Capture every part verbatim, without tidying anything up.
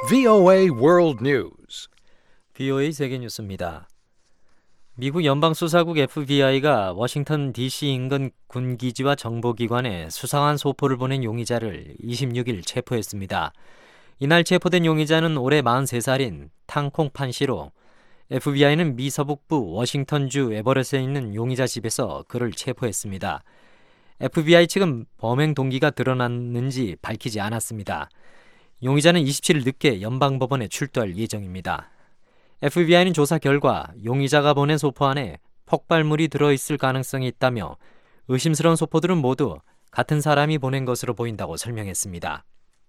브이오에이 World News. 브이오에이 세계 뉴스입니다. 미국 연방수사국 에프비아이가 워싱턴 디씨 인근 군기지와 정보기관에 수상한 소포를 보낸 용의자를 이십육 일 체포했습니다. 이날 체포된 용의자는 올해 마흔세 살인 탕콩 판 씨로 에프비아이는 미 서북부 워싱턴주 에버렛에 있는 용의자 집에서 그를 체포했습니다. 에프비아이 측은 범행 동기가 드러났는지 밝히지 않았습니다. 용의자는 이십칠 일 늦게 연방법원에 출두할 예정입니다. 에프비아이는 조사 결과 용의자가 보낸 소포 안에 폭발물이 들어있을 가능성이 있다며 의심스러운 소포들은 모두 같은 사람이 보낸 것으로 보인다고 설명했습니다.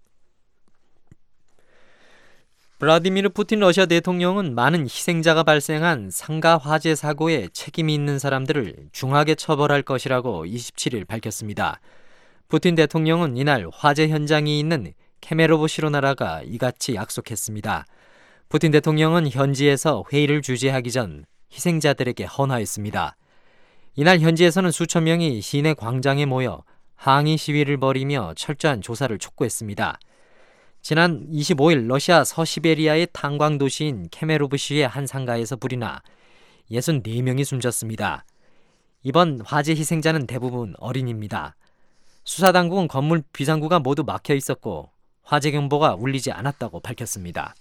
블라디미르 푸틴 러시아 대통령은 많은 희생자가 발생한 상가 화재 사고에 책임이 있는 사람들을 중하게 처벌할 것이라고 이십칠 일 밝혔습니다. 푸틴 대통령은 이날 화재 현장이 있는 케메로브시로 날아가 이같이 약속했습니다. 푸틴 대통령은 현지에서 회의를 주재하기 전 희생자들에게 헌화했습니다. 이날 현지에서는 수천 명이 시내 광장에 모여 항의 시위를 벌이며 철저한 조사를 촉구했습니다. 지난 이십오 일 러시아 서시베리아의 탄광 도시인 케메로브시의 한 상가에서 불이 나 육십사 명이 숨졌습니다. 이번 화재 희생자는 대부분 어린이입니다. 수사당국은 건물 비상구가 모두 막혀 있었고 화재 경보가 울리지 않았다고 밝혔습니다.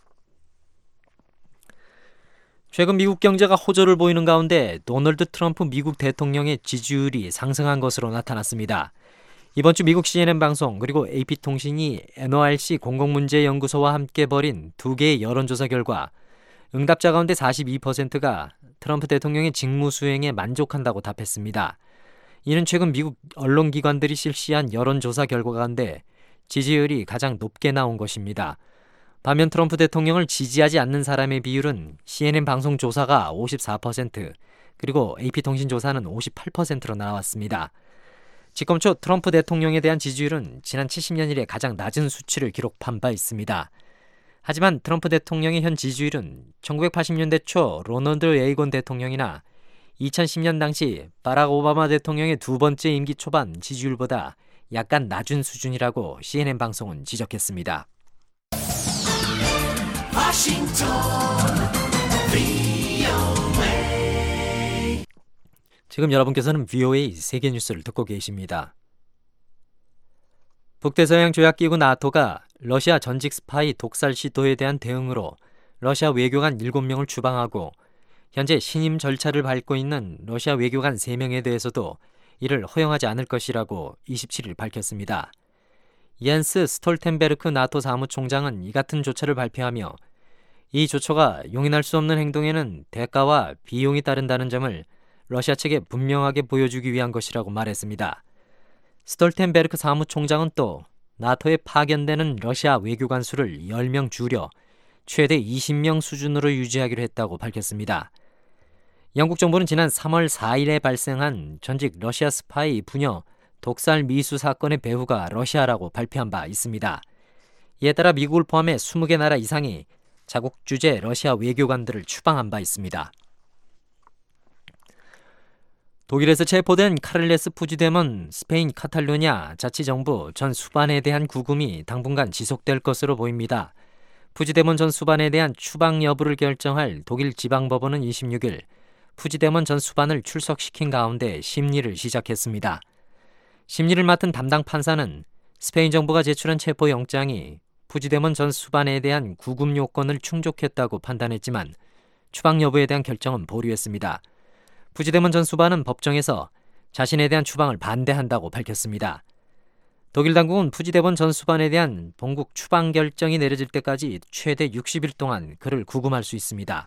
최근 미국 경제가 호조를 보이는 가운데 도널드 트럼프 미국 대통령의 지지율이 상승한 것으로 나타났습니다. 이번 주 미국 씨엔엔 방송 그리고 에이피통신이 엔오알씨 공공문제연구소와 함께 벌인 두 개의 여론조사 결과 응답자 가운데 사십이 퍼센트가 트럼프 대통령의 직무 수행에 만족한다고 답했습니다. 이는 최근 미국 언론기관들이 실시한 여론조사 결과 가운데 지지율이 가장 높게 나온 것입니다. 반면 트럼프 대통령을 지지하지 않는 사람의 비율은 씨엔엔 방송 조사가 오십사 퍼센트 그리고 에이피통신 조사는 오십팔 퍼센트로 나왔습니다. 지금 초 트럼프 대통령에 대한 지지율은 지난 칠십 년 이래 가장 낮은 수치를 기록한 바 있습니다. 하지만 트럼프 대통령의 현 지지율은 천구백팔십 년대 초 로널드 레이건 대통령이나 이천십 년 당시 바락 오바마 대통령의 두 번째 임기 초반 지지율보다 약간 낮은 수준이라고 씨엔엔 방송은 지적했습니다. 워싱턴 브이오에이. 지금 여러분께서는 브이오에이 세계 뉴스를 듣고 계십니다. 북대서양 조약기구 나토가 러시아 전직 스파이 독살 시도에 대한 대응으로 러시아 외교관 일곱 명을 추방하고 현재 신임 절차를 밟고 있는 러시아 외교관 세 명에 대해서도 이를 허용하지 않을 것이라고 이십칠 일 밝혔습니다. 옌스 스톨텐베르크 나토 사무총장은 이 같은 조처를 발표하며 이 조처가 용인할 수 없는 행동에는 대가와 비용이 따른다는 점을 러시아 측에 분명하게 보여주기 위한 것이라고 말했습니다. 스톨텐베르크 사무총장은 또 나토에 파견되는 러시아 외교관 수를 열 명 줄여 최대 이십 명 수준으로 유지하기로 했다고 밝혔습니다. 영국 정부는 지난 삼월 사일에 발생한 전직 러시아 스파이 부녀 독살 미수 사건의 배후가 러시아라고 발표한 바 있습니다. 이에 따라 미국을 포함해 이십 개 나라 이상이 자국 주재 러시아 외교관들을 추방한 바 있습니다. 독일에서 체포된 카를레스 푸지데몬 스페인 카탈루냐 자치정부 전 수반에 대한 구금이 당분간 지속될 것으로 보입니다. 푸지데몬 전 수반에 대한 추방 여부를 결정할 독일 지방법원은 이십육 일 푸지데몬 전 수반을 출석시킨 가운데 심리를 시작했습니다. 심리를 맡은 담당 판사는 스페인 정부가 제출한 체포영장이 푸지데몬 전 수반에 대한 구금 요건을 충족했다고 판단했지만 추방 여부에 대한 결정은 보류했습니다. 푸지데몬 전 수반은 법정에서 자신에 대한 추방을 반대한다고 밝혔습니다. 독일 당국은 푸지데몬 전 수반에 대한 본국 추방 결정이 내려질 때까지 최대 육십 일 동안 그를 구금할 수 있습니다.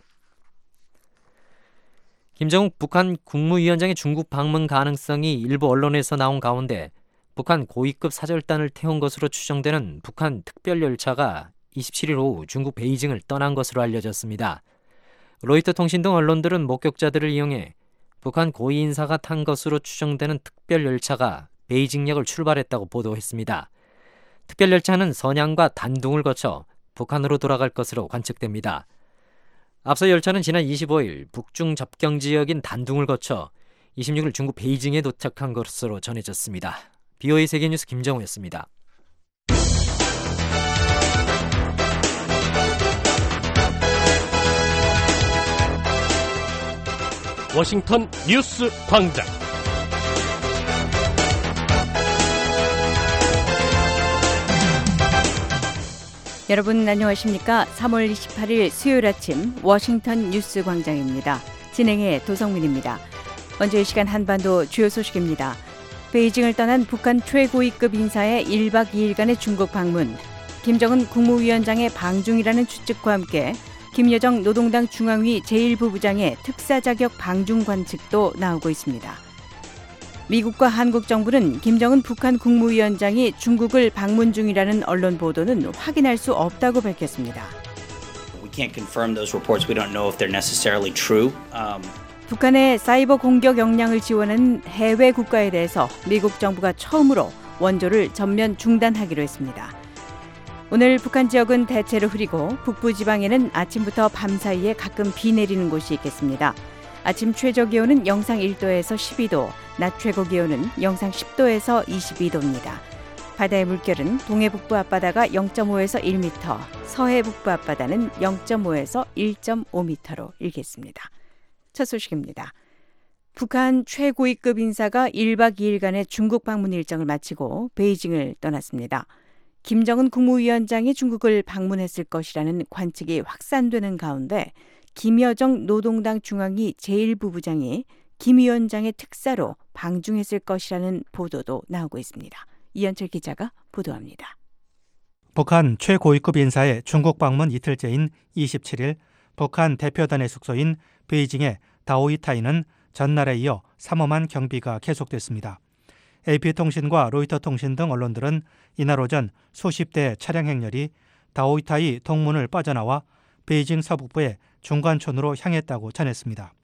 김정욱 북한 국무위원장의 중국 방문 가능성이 일부 언론에서 나온 가운데 북한 고위급 사절단을 태운 것으로 추정되는 북한 특별열차가 이십칠 일 오후 중국 베이징을 떠난 것으로 알려졌습니다. 로이터 통신 등 언론들은 목격자들을 이용해 북한 고위 인사가 탄 것으로 추정되는 특별열차가 베이징역을 출발했다고 보도했습니다. 특별열차는 선양과 단둥을 거쳐 북한으로 돌아갈 것으로 관측됩니다. 앞서 열차는 지난 이십오 일 북중 접경 지역인 단둥을 거쳐 이십육 일 중국 베이징에 도착한 것으로 전해졌습니다. 브이오에이 세계뉴스 김정우였습니다. 워싱턴 뉴스 광장. 여러분 안녕하십니까? 삼월 이십팔일 수요일 아침 워싱턴 뉴스 광장입니다. 진행의 도성민입니다. 먼저 이 시간 한반도 주요 소식입니다. 베이징을 떠난 북한 최고위급 인사의 일박 이일간의 중국 방문, 김정은 국무위원장의 방중이라는 추측과 함께 김여정 노동당 중앙위 제일 부부장의 특사 자격 방중 관측도 나오고 있습니다. 미국과 한국 정부는 김정은 북한 국무위원장이 중국을 방문 중이라는 언론 보도는 확인할 수 없다고 밝혔습니다. We can't confirm those reports. We don't know if they're necessarily true. Um... 북한의 사이버 공격 역량을 지원하는 해외 국가에 대해서 미국 정부가 처음으로 원조를 전면 중단하기로 했습니다. 오늘 북한 지역은 대체로 흐리고 북부 지방에는 아침부터 밤사이에 가끔 비 내리는 곳이 있겠습니다. 아침 최저 기온은 영상 일 도에서 십이 도, 낮 최고 기온은 영상 십 도에서 이십이 도입니다. 바다의 물결은 동해 북부 앞바다가 영 점 오에서 일 미터, 서해 북부 앞바다는 영 점 오에서 일 점 오 미터로 일겠습니다. 첫 소식입니다. 북한 최고위급 인사가 일박 이일간의 중국 방문 일정을 마치고 베이징을 떠났습니다. 김정은 국무위원장이 중국을 방문했을 것이라는 관측이 확산되는 가운데 김여정 노동당 중앙위 제일 부부장이 김 위원장의 특사로 방중했을 것이라는 보도도 나오고 있습니다. 이현철 기자가 보도합니다. 북한 최고위급 인사의 중국 방문 이틀째인 이십칠일 북한 대표단의 숙소인 베이징의 다오이타이는 전날에 이어 삼엄한 경비가 계속됐습니다. 에이피통신과 로이터통신 등 언론들은 이날 오전 수십 대의 차량 행렬이 다오이타이 동문을 빠져나와 베이징 서북부의 중관촌으로 향했다고 전했습니다.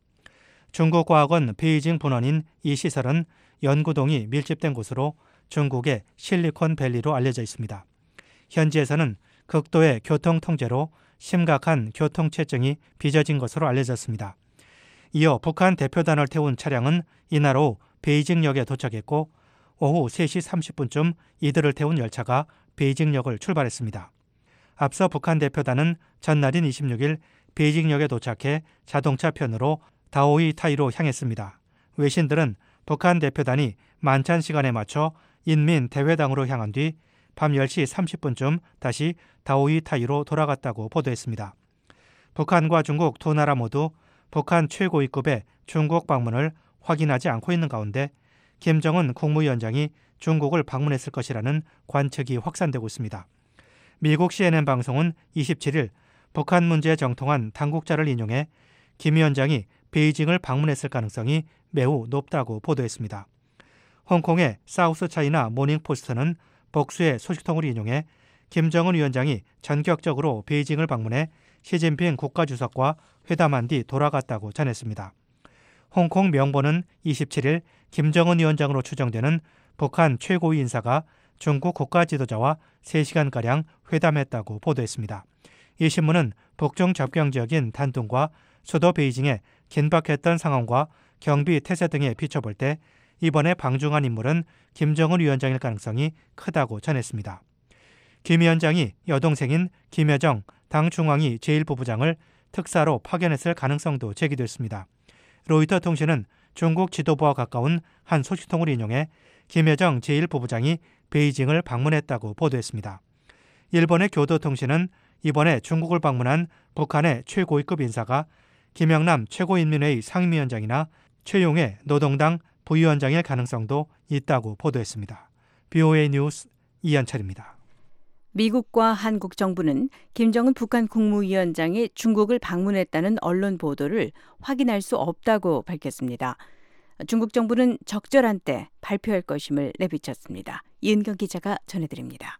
중국과학원 베이징 분원인 이 시설은 연구동이 밀집된 곳으로 중국의 실리콘밸리로 알려져 있습니다. 현지에서는 극도의 교통 통제로 심각한 교통체증이 빚어진 것으로 알려졌습니다. 이어 북한 대표단을 태운 차량은 이날 오후 베이징역에 도착했고 오후 세 시 삼십 분쯤 이들을 태운 열차가 베이징역을 출발했습니다. 앞서 북한 대표단은 전날인 이십육일 베이징역에 도착해 자동차 편으로 다오이타이로 향했습니다. 외신들은 북한 대표단이 만찬 시간에 맞춰 인민대회당으로 향한 뒤 밤 열 시 삼십 분쯤 다시 다오이타이로 돌아갔다고 보도했습니다. 북한과 중국 두 나라 모두 북한 최고위급의 중국 방문을 확인하지 않고 있는 가운데 김정은 국무위원장이 중국을 방문했을 것이라는 관측이 확산되고 있습니다. 미국 씨엔엔 방송은 이십칠일 북한 문제에 정통한 당국자를 인용해 김 위원장이 베이징을 방문했을 가능성이 매우 높다고 보도했습니다. 홍콩의 사우스차이나 모닝포스트는 복수의 소식통을 인용해 김정은 위원장이 전격적으로 베이징을 방문해 시진핑 국가주석과 회담한 뒤 돌아갔다고 전했습니다. 홍콩 명보는 이십칠일 김정은 위원장으로 추정되는 북한 최고위 인사가 중국 국가 지도자와 세 시간가량 회담했다고 보도했습니다. 이 신문은 북중 접경 지역인 단둥과 수도 베이징의 긴박했던 상황과 경비 태세 등에 비춰볼 때 이번에 방중한 인물은 김정은 위원장일 가능성이 크다고 전했습니다. 김 위원장이 여동생인 김여정 당 중앙위 제일 부부장을 특사로 파견했을 가능성도 제기됐습니다. 로이터 통신은 중국 지도부와 가까운 한 소식통을 인용해 김여정 제일 부부장이 베이징을 방문했다고 보도했습니다. 일본의 교도통신은 이번에 중국을 방문한 북한의 최고위급 인사가 김영남 최고인민회의 상임위원장이나 최용해 노동당 부위원장일 가능성도 있다고 보도했습니다. 비오에이 뉴스 이현철입니다. 미국과 한국 정부는 김정은 북한 국무위원장이 중국을 방문했다는 언론 보도를 확인할 수 없다고 밝혔습니다. 중국 정부는 적절한 때 발표할 것임을 내비쳤습니다. 이은경 기자가 전해드립니다.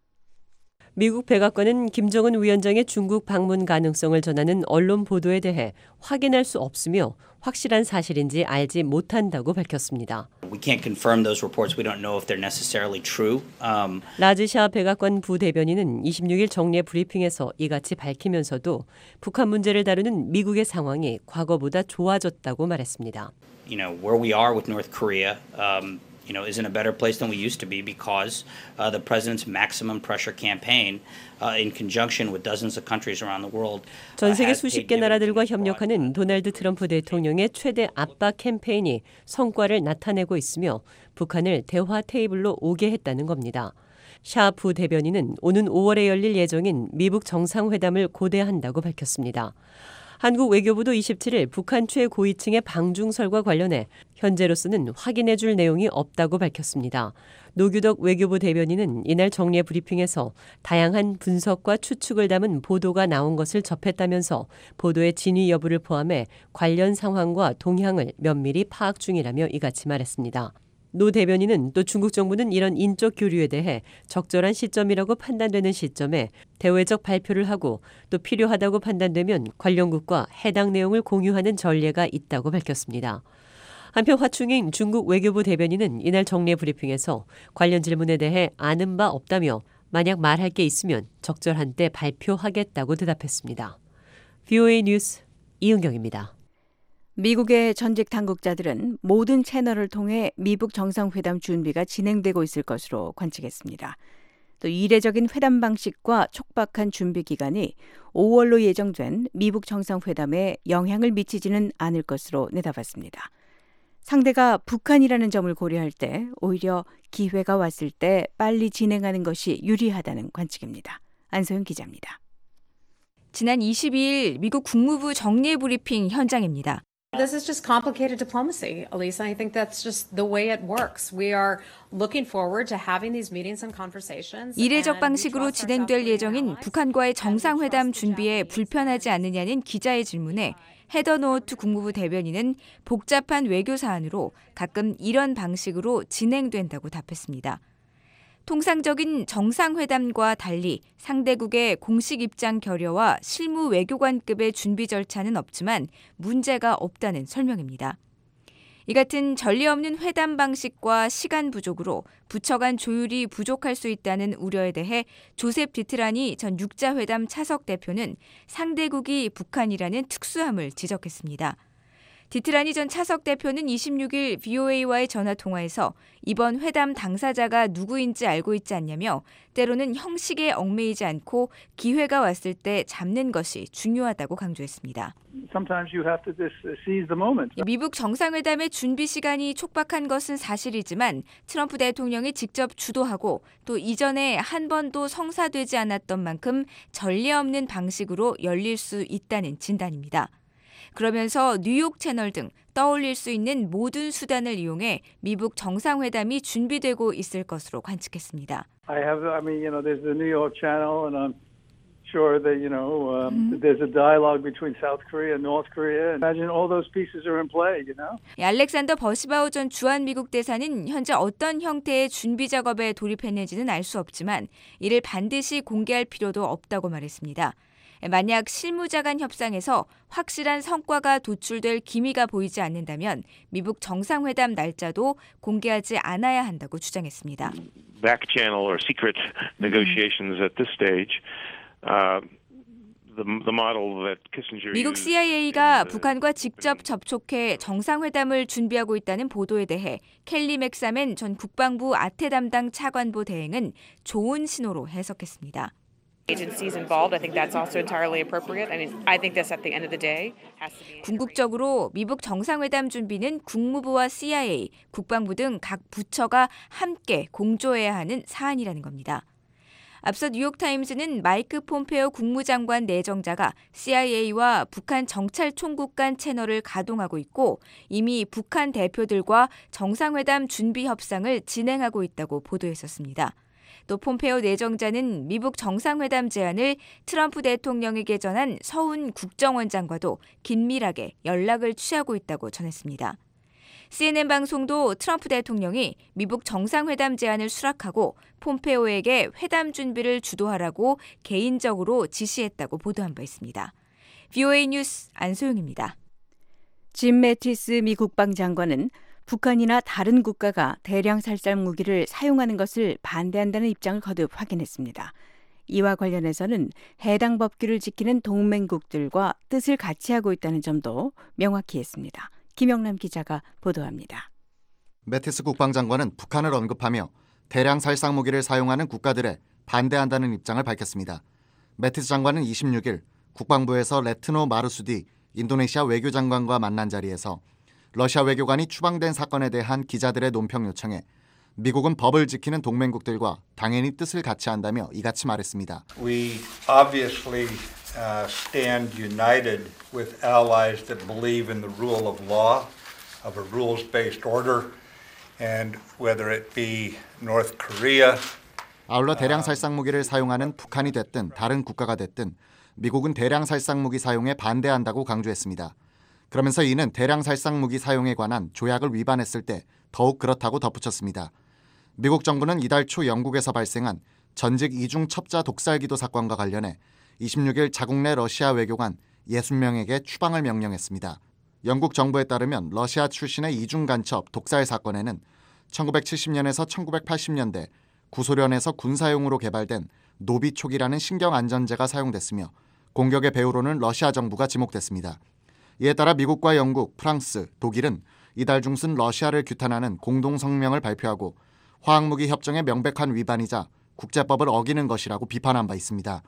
미국 백악관은 김정은 위원장의 중국 방문 가능성을 전하는 언론 보도에 대해 확인할 수 없으며 확실한 사실인지 알지 못한다고 밝혔습니다. We can't confirm those reports. We don't know if they're necessarily true. Um... 라즈샤 백악관 부대변인은 이십육일 정례 브리핑에서 이같이 밝히면서도 북한 문제를 다루는 미국의 상황이 과거보다 좋아졌다고 말했습니다. You know, where we are with North Korea, um, you know, is in a better place than we used to be because uh, the president's maximum pressure campaign, uh, in conjunction with dozens of countries around the world, 전 세계 수십 개 나라들과 협력하는 도널드 트럼프 대통령의 최대 압박 캠페인이 성과를 나타내고 있으며 북한을 대화 테이블로 오게 했다는 겁니다. 샤 부 대변인은 오는 오월에 열릴 예정인 미북 정상회담을 고대한다고 밝혔습니다. 한국 외교부도 이십칠 일 북한 최고위층의 방중설과 관련해 현재로서는 확인해 줄 내용이 없다고 밝혔습니다. 노규덕 외교부 대변인은 이날 정례 브리핑에서 다양한 분석과 추측을 담은 보도가 나온 것을 접했다면서 보도의 진위 여부를 포함해 관련 상황과 동향을 면밀히 파악 중이라며 이같이 말했습니다. 노 대변인은 또 중국 정부는 이런 인적 교류에 대해 적절한 시점이라고 판단되는 시점에 대외적 발표를 하고 또 필요하다고 판단되면 관련국과 해당 내용을 공유하는 전례가 있다고 밝혔습니다. 한편 화충인 중국 외교부 대변인은 이날 정례 브리핑에서 관련 질문에 대해 아는 바 없다며 만약 말할 게 있으면 적절한 때 발표하겠다고 대답했습니다. 브이오에이 뉴스 이은경입니다. 미국의 전직 당국자들은 모든 채널을 통해 미북 정상회담 준비가 진행되고 있을 것으로 관측했습니다. 또 이례적인 회담 방식과 촉박한 준비 기간이 오월로 예정된 미북 정상회담에 영향을 미치지는 않을 것으로 내다봤습니다. 상대가 북한이라는 점을 고려할 때 오히려 기회가 왔을 때 빨리 진행하는 것이 유리하다는 관측입니다. 안소영 기자입니다. 지난 이십이 일 미국 국무부 정례 브리핑 현장입니다. This is just complicated diplomacy, Elisa. I think that's just the way it works. We are looking forward to having these meetings and conversations. 이례적 방식으로 진행될 예정인 북한과의 정상회담 준비에 불편하지 않느냐는 기자의 질문에 헤더 노어트 국무부 대변인은 복잡한 외교 사안으로 가끔 이런 방식으로 진행된다고 답했습니다. 통상적인 정상회담과 달리 상대국의 공식 입장 결여와 실무 외교관급의 준비 절차는 없지만 문제가 없다는 설명입니다. 이 같은 전례 없는 회담 방식과 시간 부족으로 부처 간 조율이 부족할 수 있다는 우려에 대해 조셉 디트라니 전 육자회담 차석 대표는 상대국이 북한이라는 특수함을 지적했습니다. 디트라니 전 차석 대표는 이십육 일 브이오에이와의 전화통화에서 이번 회담 당사자가 누구인지 알고 있지 않냐며 때로는 형식에 얽매이지 않고 기회가 왔을 때 잡는 것이 중요하다고 강조했습니다. Sometimes you have to just seize the moment. 미북 정상회담의 준비 시간이 촉박한 것은 사실이지만 트럼프 대통령이 직접 주도하고 또 이전에 한 번도 성사되지 않았던 만큼 전례 없는 방식으로 열릴 수 있다는 진단입니다. 그러면서 뉴욕 채널 등 떠올릴 수 있는 모든 수단을 이용해 미북 정상회담이 준비되고 있을 것으로 관측했습니다. I have, I mean, you know, there's the New York channel, and I'm sure that, you know, um, mm-hmm. there's a dialogue between South Korea and North Korea. Imagine all those pieces are in play, you know. 알렉산더 버시바우 전 주한 미국 대사는 현재 어떤 형태의 준비 작업에 돌입했는지는 알 수 없지만 이를 반드시 공개할 필요도 없다고 말했습니다. 만약 실무자 간 협상에서 확실한 성과가 도출될 기미가 보이지 않는다면 미북 정상회담 날짜도 공개하지 않아야 한다고 주장했습니다. Back channel or secret negotiations at this stage. Uh, the, the model that Kissinger 미국 씨아이에이가 북한과 직접 접촉해 정상회담을 준비하고 있다는 보도에 대해 켈리 맥사맨 전 국방부 아태 담당 차관보 대행은 좋은 신호로 해석했습니다. agencies involved. I think that's also entirely appropriate. I mean, I think this at the end of the day has to be. 궁극적으로 미북 정상회담 준비는 국무부와 씨아이에이, 국방부 등 각 부처가 함께 공조해야 하는 사안이라는 겁니다. 앞서 뉴욕타임즈는 마이크 폼페오 국무장관 내정자가 씨아이에이와 북한 정찰총국 간 채널을 가동하고 있고 이미 북한 대표들과 정상회담 준비 협상을 진행하고 있다고 보도했었습니다. 또 폼페오 내정자는 미북 정상회담 제안을 트럼프 대통령에게 전한 서훈 국정원장과도 긴밀하게 연락을 취하고 있다고 전했습니다. 씨엔엔 방송도 트럼프 대통령이 미북 정상회담 제안을 수락하고 폼페오에게 회담 준비를 주도하라고 개인적으로 지시했다고 보도한 바 있습니다. 브이오에이 뉴스 안소영입니다. 짐 매티스 미 국방장관은 북한이나 다른 국가가 대량 살상 무기를 사용하는 것을 반대한다는 입장을 거듭 확인했습니다. 이와 관련해서는 해당 법규를 지키는 동맹국들과 뜻을 같이 하고 있다는 점도 명확히 했습니다. 김영남 기자가 보도합니다. 매티스 국방장관은 북한을 언급하며 대량 살상 무기를 사용하는 국가들에 반대한다는 입장을 밝혔습니다. 매티스 장관은 이십육 일 국방부에서 레트노 마르수디 인도네시아 외교장관과 만난 자리에서 러시아 외교관이 추방된 사건에 대한 기자들의 논평 요청에 미국은 법을 지키는 동맹국들과 당연히 뜻을 같이 한다며 이같이 말했습니다. We obviously uh, stand united with allies that believe in the rule of law, of a rules-based order, and whether it be North Korea. 아울러 대량 살상 무기를 사용하는 북한이 됐든 다른 국가가 됐든 미국은 대량 살상 무기 사용에 반대한다고 강조했습니다. 그러면서 이는 대량 살상 무기 사용에 관한 조약을 위반했을 때 더욱 그렇다고 덧붙였습니다. 미국 정부는 이달 초 영국에서 발생한 전직 이중 첩자 독살기도 사건과 관련해 이십육 일 자국 내 러시아 외교관 육십 명에게 추방을 명령했습니다. 영국 정부에 따르면 러시아 출신의 이중 간첩 독살 사건에는 천구백칠십 년에서 천구백팔십 년대 구소련에서 군사용으로 개발된 노비촉이라는 신경안전제가 사용됐으며 공격의 배후로는 러시아 정부가 지목됐습니다. 이에 따라 미국과 영국, 프랑스, 독일은 이달 중순 러시아를 규탄하는 공동성명을 발표하고 화학무기 협정의 명백한 위반이자 국제법을 어기는 것이라고 비판한 바 있습니다.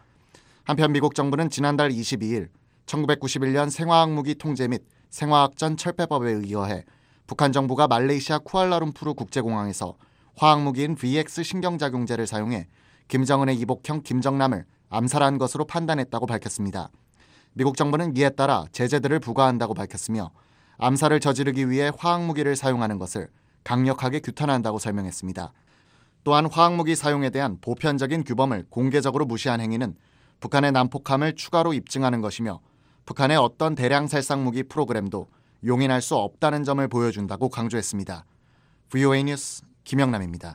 한편 미국 정부는 지난달 이십이 일 천구백구십일 년 생화학무기 통제 및 생화학전 철폐법에 의거해 북한 정부가 말레이시아 쿠알라룸푸르 국제공항에서 화학무기인 브이엑스 신경작용제를 사용해 김정은의 이복형 김정남을 암살한 것으로 판단했다고 밝혔습니다. 미국 정부는 이에 따라 제재들을 부과한다고 밝혔으며 암살을 저지르기 위해 화학무기를 사용하는 것을 강력하게 규탄한다고 설명했습니다. 또한 화학무기 사용에 대한 보편적인 규범을 공개적으로 무시한 행위는 북한의 난폭함을 추가로 입증하는 것이며 북한의 어떤 대량 살상무기 프로그램도 용인할 수 없다는 점을 보여준다고 강조했습니다. 브이오에이 뉴스 김영남입니다.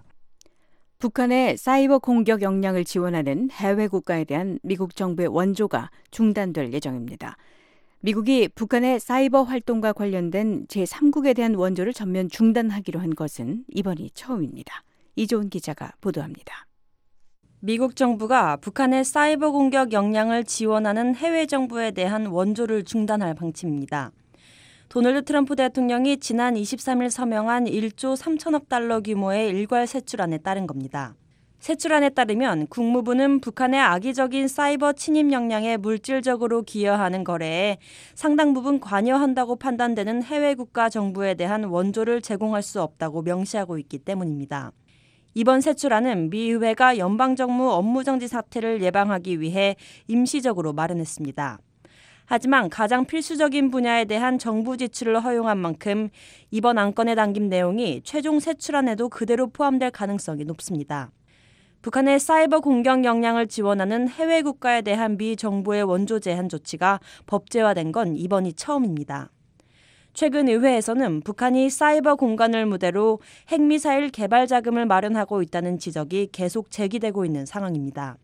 북한의 사이버 공격 역량을 지원하는 해외 국가에 대한 미국 정부의 원조가 중단될 예정입니다. 미국이 북한의 사이버 활동과 관련된 제삼국에 대한 원조를 전면 중단하기로 한 것은 이번이 처음입니다. 이조은 기자가 보도합니다. 미국 정부가 북한의 사이버 공격 역량을 지원하는 해외 정부에 대한 원조를 중단할 방침입니다. 도널드 트럼프 대통령이 지난 이십삼 일 서명한 일조 삼천억 달러 규모의 일괄 세출안에 따른 겁니다. 세출안에 따르면 국무부는 북한의 악의적인 사이버 침입 역량에 물질적으로 기여하는 거래에 상당 부분 관여한다고 판단되는 해외 국가 정부에 대한 원조를 제공할 수 없다고 명시하고 있기 때문입니다. 이번 세출안은 미 의회가 연방정부 업무정지 사태를 예방하기 위해 임시적으로 마련했습니다. 하지만 가장 필수적인 분야에 대한 정부 지출을 허용한 만큼 이번 안건에 담긴 내용이 최종 세출안에도 그대로 포함될 가능성이 높습니다. 북한의 사이버 공격 역량을 지원하는 해외 국가에 대한 미 정부의 원조 제한 조치가 법제화된 건 이번이 처음입니다. 최근 의회에서는 북한이 사이버 공간을 무대로 핵미사일 개발 자금을 마련하고 있다는 지적이 계속 제기되고 있는 상황입니다.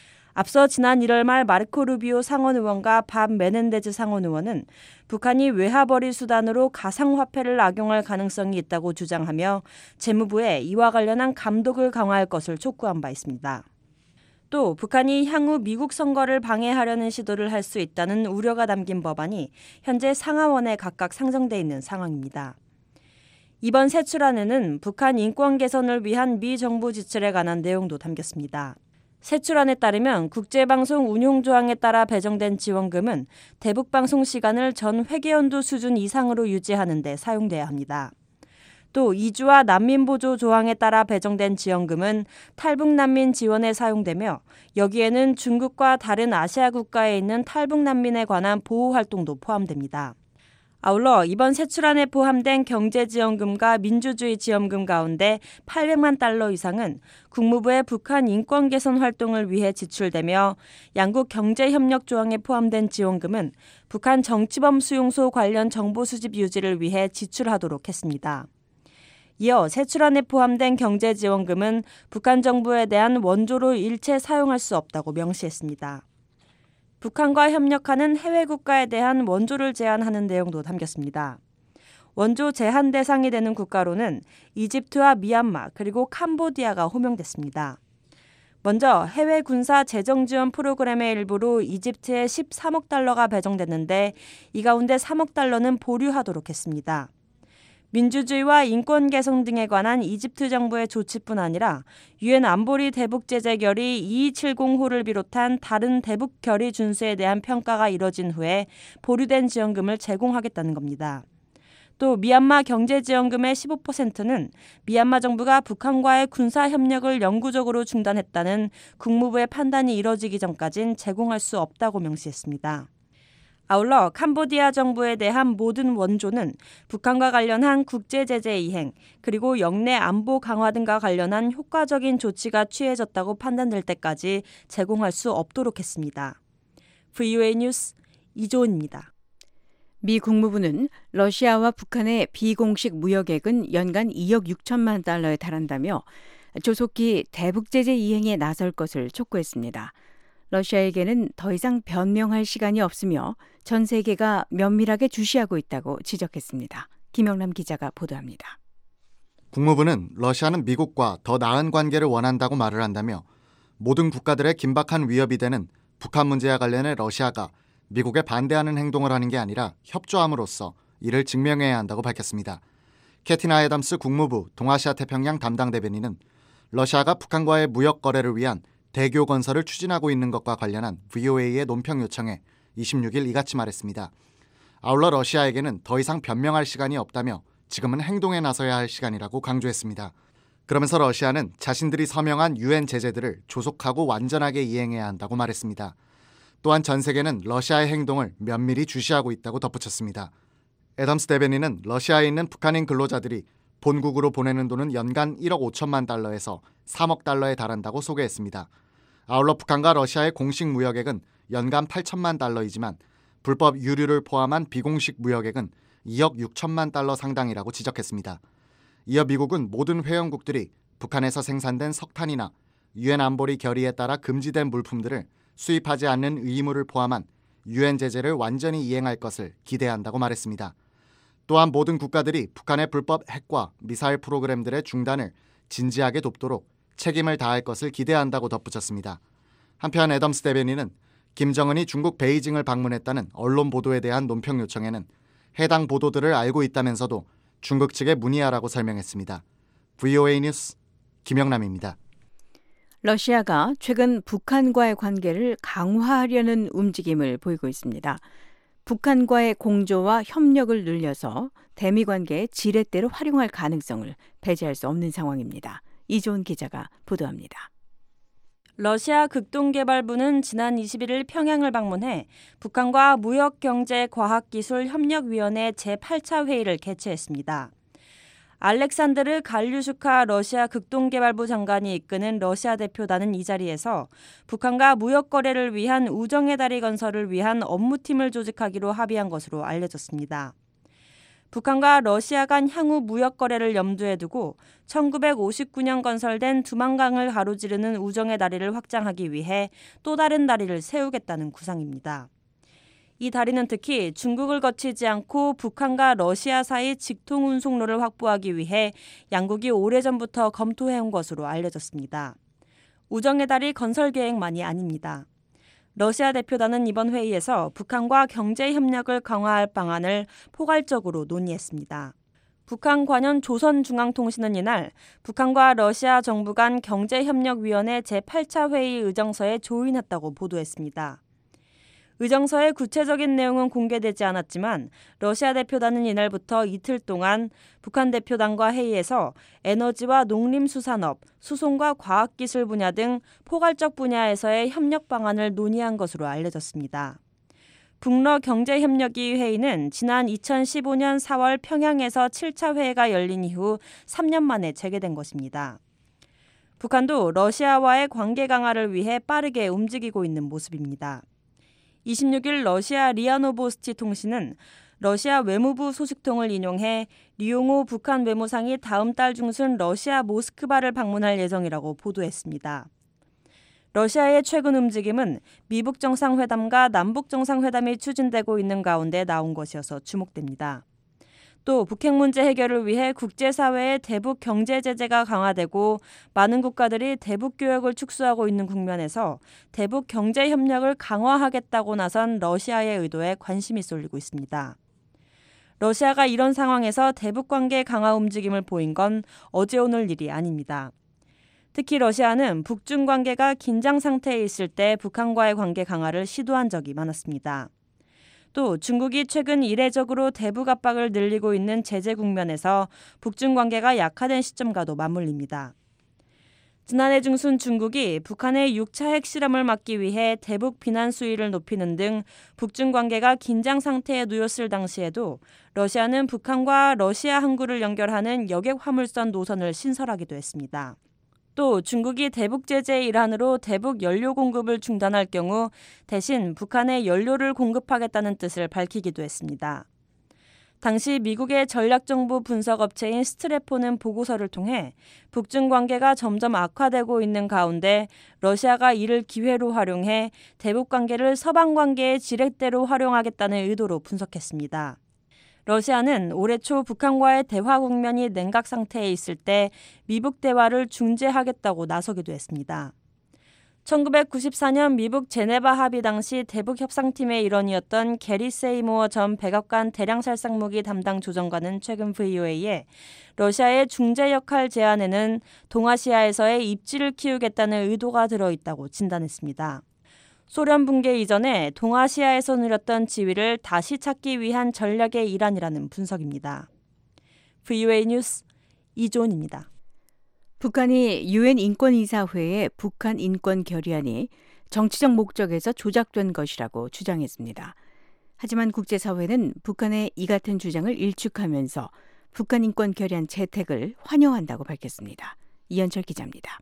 앞서 지난 일월 말 마르코 루비오 상원의원과 밥 메넨데즈 상원의원은 북한이 외화벌이 수단으로 가상화폐를 악용할 가능성이 있다고 주장하며 재무부에 이와 관련한 감독을 강화할 것을 촉구한 바 있습니다. 또 북한이 향후 미국 선거를 방해하려는 시도를 할 수 있다는 우려가 담긴 법안이 현재 상하원에 각각 상정돼 있는 상황입니다. 이번 세출안에는 북한 인권 개선을 위한 미 정부 지출에 관한 내용도 담겼습니다. 세출안에 따르면 국제방송 운용조항에 따라 배정된 지원금은 대북방송 시간을 전 회계연도 수준 이상으로 유지하는 데 사용돼야 합니다. 또 이주와 난민보조 조항에 따라 배정된 지원금은 탈북난민 지원에 사용되며 여기에는 중국과 다른 아시아 국가에 있는 탈북난민에 관한 보호활동도 포함됩니다. 아울러 이번 세출안에 포함된 경제지원금과 민주주의 지원금 가운데 팔백만 달러 이상은 국무부의 북한 인권 개선 활동을 위해 지출되며 양국 경제협력 조항에 포함된 지원금은 북한 정치범 수용소 관련 정보 수집 유지를 위해 지출하도록 했습니다. 이어 세출안에 포함된 경제지원금은 북한 정부에 대한 원조로 일체 사용할 수 없다고 명시했습니다. 북한과 협력하는 해외 국가에 대한 원조를 제한하는 내용도 담겼습니다. 원조 제한 대상이 되는 국가로는 이집트와 미얀마 그리고 캄보디아가 호명됐습니다. 먼저 해외 군사 재정 지원 프로그램의 일부로 이집트에 십삼억 달러가 배정됐는데 이 가운데 삼억 달러는 보류하도록 했습니다. 민주주의와 인권 개선 등에 관한 이집트 정부의 조치뿐 아니라 유엔 안보리 대북 제재 결의 이이칠공 호를 비롯한 다른 대북 결의 준수에 대한 평가가 이뤄진 후에 보류된 지원금을 제공하겠다는 겁니다. 또 미얀마 경제지원금의 십오 퍼센트는 미얀마 정부가 북한과의 군사협력을 영구적으로 중단했다는 국무부의 판단이 이뤄지기 전까진 제공할 수 없다고 명시했습니다. 아울러 캄보디아 정부에 대한 모든 원조는 북한과 관련한 국제제재 이행, 그리고 영내 안보 강화 등과 관련한 효과적인 조치가 취해졌다고 판단될 때까지 제공할 수 없도록 했습니다. 브이오에이 뉴스 이조은입니다. 미 국무부는 러시아와 북한의 비공식 무역액은 연간 이억 육천만 달러에 달한다며 조속히 대북 제재 이행에 나설 것을 촉구했습니다. 러시아에게는 더 이상 변명할 시간이 없으며 전 세계가 면밀하게 주시하고 있다고 지적했습니다. 김영남 기자가 보도합니다. 국무부는 러시아는 미국과 더 나은 관계를 원한다고 말을 한다며 모든 국가들의 긴박한 위협이 되는 북한 문제와 관련해 러시아가 미국에 반대하는 행동을 하는 게 아니라 협조함으로써 이를 증명해야 한다고 밝혔습니다. 캐티나 애덤스 국무부 동아시아 태평양 담당 대변인은 러시아가 북한과의 무역 거래를 위한 대교 건설을 추진하고 있는 것과 관련한 브이오에이의 논평 요청에 이십육일 이같이 말했습니다. 아울러 러시아에게는 더 이상 변명할 시간이 없다며 지금은 행동에 나서야 할 시간이라고 강조했습니다. 그러면서 러시아는 자신들이 서명한 유엔 제재들을 조속하고 완전하게 이행해야 한다고 말했습니다. 또한 전 세계는 러시아의 행동을 면밀히 주시하고 있다고 덧붙였습니다. 애덤스 대변인은 러시아에 있는 북한인 근로자들이 본국으로 보내는 돈은 연간 일억 오천만 달러에서 삼억 달러에 달한다고 소개했습니다. 아울러 북한과 러시아의 공식 무역액은 연간 팔천만 달러이지만 불법 유류를 포함한 비공식 무역액은 이억 육천만 달러 상당이라고 지적했습니다. 이어 미국은 모든 회원국들이 북한에서 생산된 석탄이나 유엔 안보리 결의에 따라 금지된 물품들을 수입하지 않는 의무를 포함한 유엔 제재를 완전히 이행할 것을 기대한다고 말했습니다. 또한 모든 국가들이 북한의 불법 핵과 미사일 프로그램들의 중단을 진지하게 돕도록 책임을 다할 것을 기대한다고 덧붙였습니다. 한편 애덤스 대변인은 김정은이 중국 베이징을 방문했다는 언론 보도에 대한 논평 요청에는 해당 보도들을 알고 있다면서도 중국 측에 문의하라고 설명했습니다. 브이오에이 뉴스 김영남입니다. 러시아가 최근 북한과의 관계를 강화하려는 움직임을 보이고 있습니다. 북한과의 공조와 협력을 늘려서 대미 관계의 지렛대로 활용할 가능성을 배제할 수 없는 상황입니다. 이조은 기자가 보도합니다. 러시아 극동개발부는 지난 이십일일 평양을 방문해 북한과 무역경제과학기술협력위원회 제팔 차 회의를 개최했습니다. 알렉산드르 갈류슈카 러시아 극동개발부 장관이 이끄는 러시아 대표단은 이 자리에서 북한과 무역 거래를 위한 우정의 다리 건설을 위한 업무팀을 조직하기로 합의한 것으로 알려졌습니다. 북한과 러시아 간 향후 무역 거래를 염두에 두고 천구백오십구년 건설된 두만강을 가로지르는 우정의 다리를 확장하기 위해 또 다른 다리를 세우겠다는 구상입니다. 이 다리는 특히 중국을 거치지 않고 북한과 러시아 사이 직통 운송로를 확보하기 위해 양국이 오래전부터 검토해온 것으로 알려졌습니다. 우정의 다리 건설 계획만이 아닙니다. 러시아 대표단은 이번 회의에서 북한과 경제 협력을 강화할 방안을 포괄적으로 논의했습니다. 북한 관현 조선중앙통신은 이날 북한과 러시아 정부 간 경제협력위원회 제팔 차 회의 의정서에 조인했다고 보도했습니다. 의정서의 구체적인 내용은 공개되지 않았지만 러시아 대표단은 이날부터 이틀 동안 북한 대표단과 회의에서 에너지와 농림수산업, 수송과 과학기술 분야 등 포괄적 분야에서의 협력 방안을 논의한 것으로 알려졌습니다. 북러 경제협력위 회의는 지난 이천십오년 사월 평양에서 칠 차 회의가 열린 이후 삼 년 만에 재개된 것입니다. 북한도 러시아와의 관계 강화를 위해 빠르게 움직이고 있는 모습입니다. 이십육일 러시아 리아노보스티 통신은 러시아 외무부 소식통을 인용해 리용호 북한 외무상이 다음 달 중순 러시아 모스크바를 방문할 예정이라고 보도했습니다. 러시아의 최근 움직임은 미북 정상회담과 남북 정상회담이 추진되고 있는 가운데 나온 것이어서 주목됩니다. 또 북핵 문제 해결을 위해 국제사회의 대북 경제 제재가 강화되고 많은 국가들이 대북 교역을 축소하고 있는 국면에서 대북 경제 협력을 강화하겠다고 나선 러시아의 의도에 관심이 쏠리고 있습니다. 러시아가 이런 상황에서 대북 관계 강화 움직임을 보인 건 어제 오늘 일이 아닙니다. 특히 러시아는 북중 관계가 긴장 상태에 있을 때 북한과의 관계 강화를 시도한 적이 많았습니다. 또 중국이 최근 이례적으로 대북 압박을 늘리고 있는 제재 국면에서 북중 관계가 약화된 시점과도 맞물립니다. 지난해 중순 중국이 북한의 육 차 핵실험을 막기 위해 대북 비난 수위를 높이는 등 북중 관계가 긴장 상태에 놓였을 당시에도 러시아는 북한과 러시아 항구를 연결하는 여객 화물선 노선을 신설하기도 했습니다. 또 중국이 대북 제재의 일환으로 대북 연료 공급을 중단할 경우 대신 북한에 연료를 공급하겠다는 뜻을 밝히기도 했습니다. 당시 미국의 전략정보 분석업체인 스트래포는 보고서를 통해 북중 관계가 점점 악화되고 있는 가운데 러시아가 이를 기회로 활용해 대북 관계를 서방 관계의 지렛대로 활용하겠다는 의도로 분석했습니다. 러시아는 올해 초 북한과의 대화 국면이 냉각 상태에 있을 때 미북 대화를 중재하겠다고 나서기도 했습니다. 천구백구십사 년 미북 제네바 합의 당시 대북 협상팀의 일원이었던 게리 세이모어 전 백악관 대량살상무기 담당 조정관은 최근 브이오에이에 러시아의 중재 역할 제안에는 동아시아에서의 입지를 키우겠다는 의도가 들어있다고 진단했습니다. 소련 붕괴 이전에 동아시아에서 누렸던 지위를 다시 찾기 위한 전략의 일환이라는 분석입니다. 브이오에이 뉴스 이조은입니다. 북한이 유엔 인권이사회의 북한 인권 결의안이 정치적 목적에서 조작된 것이라고 주장했습니다. 하지만 국제사회는 북한의 이 같은 주장을 일축하면서 북한 인권 결의안 채택을 환영한다고 밝혔습니다. 이현철 기자입니다.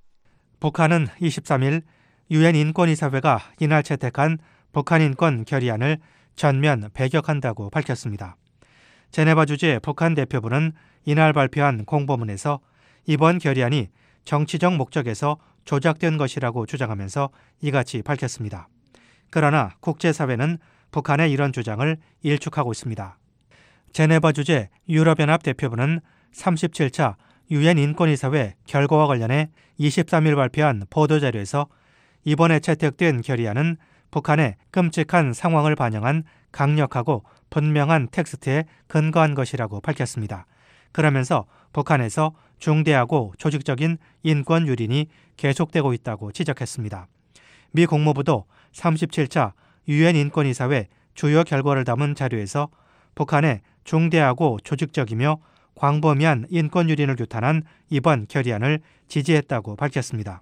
북한은 이십삼 일 유엔 인권이사회가 이날 채택한 북한 인권 결의안을 전면 배격한다고 밝혔습니다. 제네바 주재 북한 대표부는 이날 발표한 공보문에서 이번 결의안이 정치적 목적에서 조작된 것이라고 주장하면서 이같이 밝혔습니다. 그러나 국제사회는 북한의 이런 주장을 일축하고 있습니다. 제네바 주재 유럽연합 대표부는 삼십칠 차 유엔 인권이사회 결과와 관련해 이십삼 일 발표한 보도자료에서 이번에 채택된 결의안은 북한의 끔찍한 상황을 반영한 강력하고 분명한 텍스트에 근거한 것이라고 밝혔습니다. 그러면서 북한에서 중대하고 조직적인 인권 유린이 계속되고 있다고 지적했습니다. 미 국무부도 삼십칠 차 유엔 인권이사회 주요 결과를 담은 자료에서 북한의 중대하고 조직적이며 광범위한 인권 유린을 규탄한 이번 결의안을 지지했다고 밝혔습니다.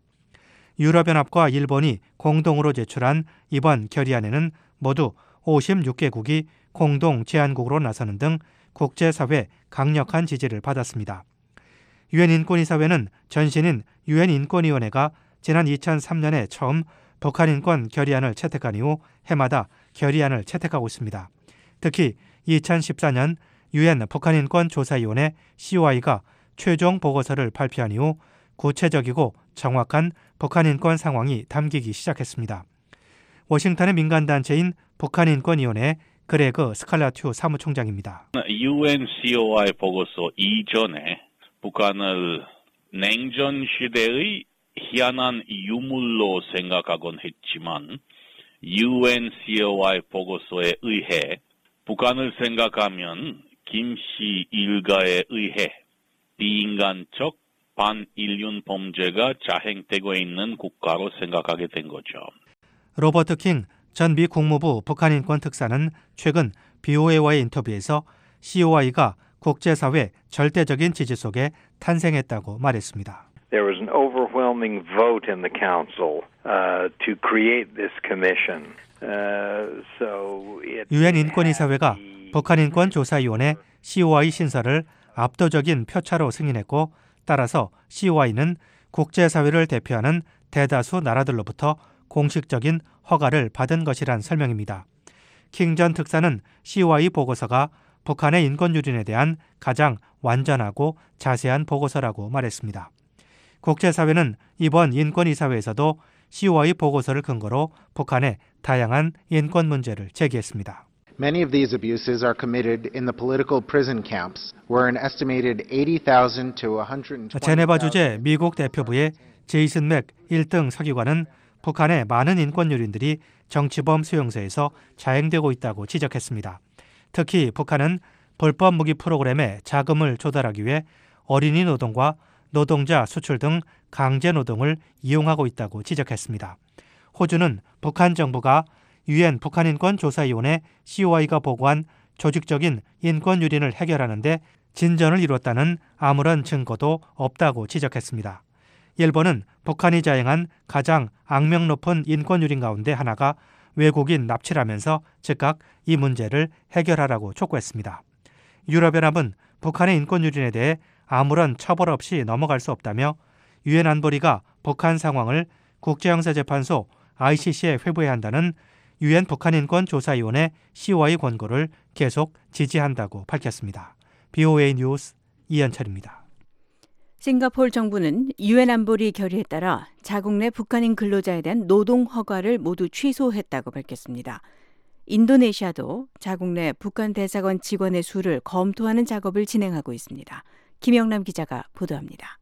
유럽연합과 일본이 공동으로 제출한 이번 결의안에는 모두 오십육 개국이 공동 제안국으로 나서는 등 국제사회 강력한 지지를 받았습니다. 유엔 인권이사회는 전신인 유엔 인권위원회가 지난 이천삼 년에 처음 북한 인권 결의안을 채택한 이후 해마다 결의안을 채택하고 있습니다. 특히 이천십사 년 유엔 북한 인권 조사위원회 씨오아이가 최종 보고서를 발표한 이후 구체적이고 정확한 북한 인권 상황이 담기기 시작했습니다. 워싱턴의 민간단체인 북한인권위원회 그레그 스칼라튜 사무총장입니다. 유엔 씨오아이 보고서 이전에 북한을 냉전 시대의 희한한 유물로 생각하곤 했지만 유엔 씨오아이 보고서에 의해 북한을 생각하면 김씨 일가에 의해 비인간적 반인륜 범죄가 자행되고 있는 국가로 생각하게 된 거죠. 로버트 킹 전 미 국무부 북한인권 특사는 최근 비오에이와의 인터뷰에서 씨오아이가 국제사회 절대적인 지지 속에 탄생했다고 말했습니다. There was an overwhelming vote in the Council uh, to create this commission. Uh, so it 유엔 인권이사회가 북한인권조사위원회 씨오아이 신설을 압도적인 표차로 승인했고 따라서 씨오아이는 국제사회를 대표하는 대다수 나라들로부터 공식적인 허가를 받은 것이란 설명입니다. 킹 전 특사는 씨오아이 보고서가 북한의 인권 유린에 대한 가장 완전하고 자세한 보고서라고 말했습니다. 국제사회는 이번 인권이사회에서도 씨오아이 보고서를 근거로 북한의 다양한 인권 문제를 제기했습니다. Many of these abuses are committed in the political prison camps, where an estimated eighty thousand to one hundred twenty thousand 제네바 주재 미국 대표부의 제이슨 맥 일 등 서기관은 북한의 많은 인권 유린들이 정치범 수용소에서 자행되고 있다고 지적했습니다. 특히 북한은 불법 무기 프로그램에 자금을 조달하기 위해 어린이 노동과 노동자 수출 등 강제 노동을 이용하고 있다고 지적했습니다. 호주는 북한 정부가 유엔 북한인권조사위원회 씨오아이가 보고한 조직적인 인권 유린을 해결하는 데 진전을 이뤘다는 아무런 증거도 없다고 지적했습니다. 일본은 북한이 자행한 가장 악명 높은 인권 유린 가운데 하나가 외국인 납치라면서 즉각 이 문제를 해결하라고 촉구했습니다. 유럽연합은 북한의 인권 유린에 대해 아무런 처벌 없이 넘어갈 수 없다며 유엔 안보리가 북한 상황을 국제형사재판소 아이씨씨에 회부해야 한다는 유엔 북한인권조사위원회 씨오아이 권고를 계속 지지한다고 밝혔습니다. 비오에이 뉴스 이현철입니다. 싱가포르 정부는 유엔 안보리 결의에 따라 자국 내 북한인 근로자에 대한 노동 허가를 모두 취소했다고 밝혔습니다. 인도네시아도 자국 내 북한 대사관 직원의 수를 검토하는 작업을 진행하고 있습니다. 김영남 기자가 보도합니다.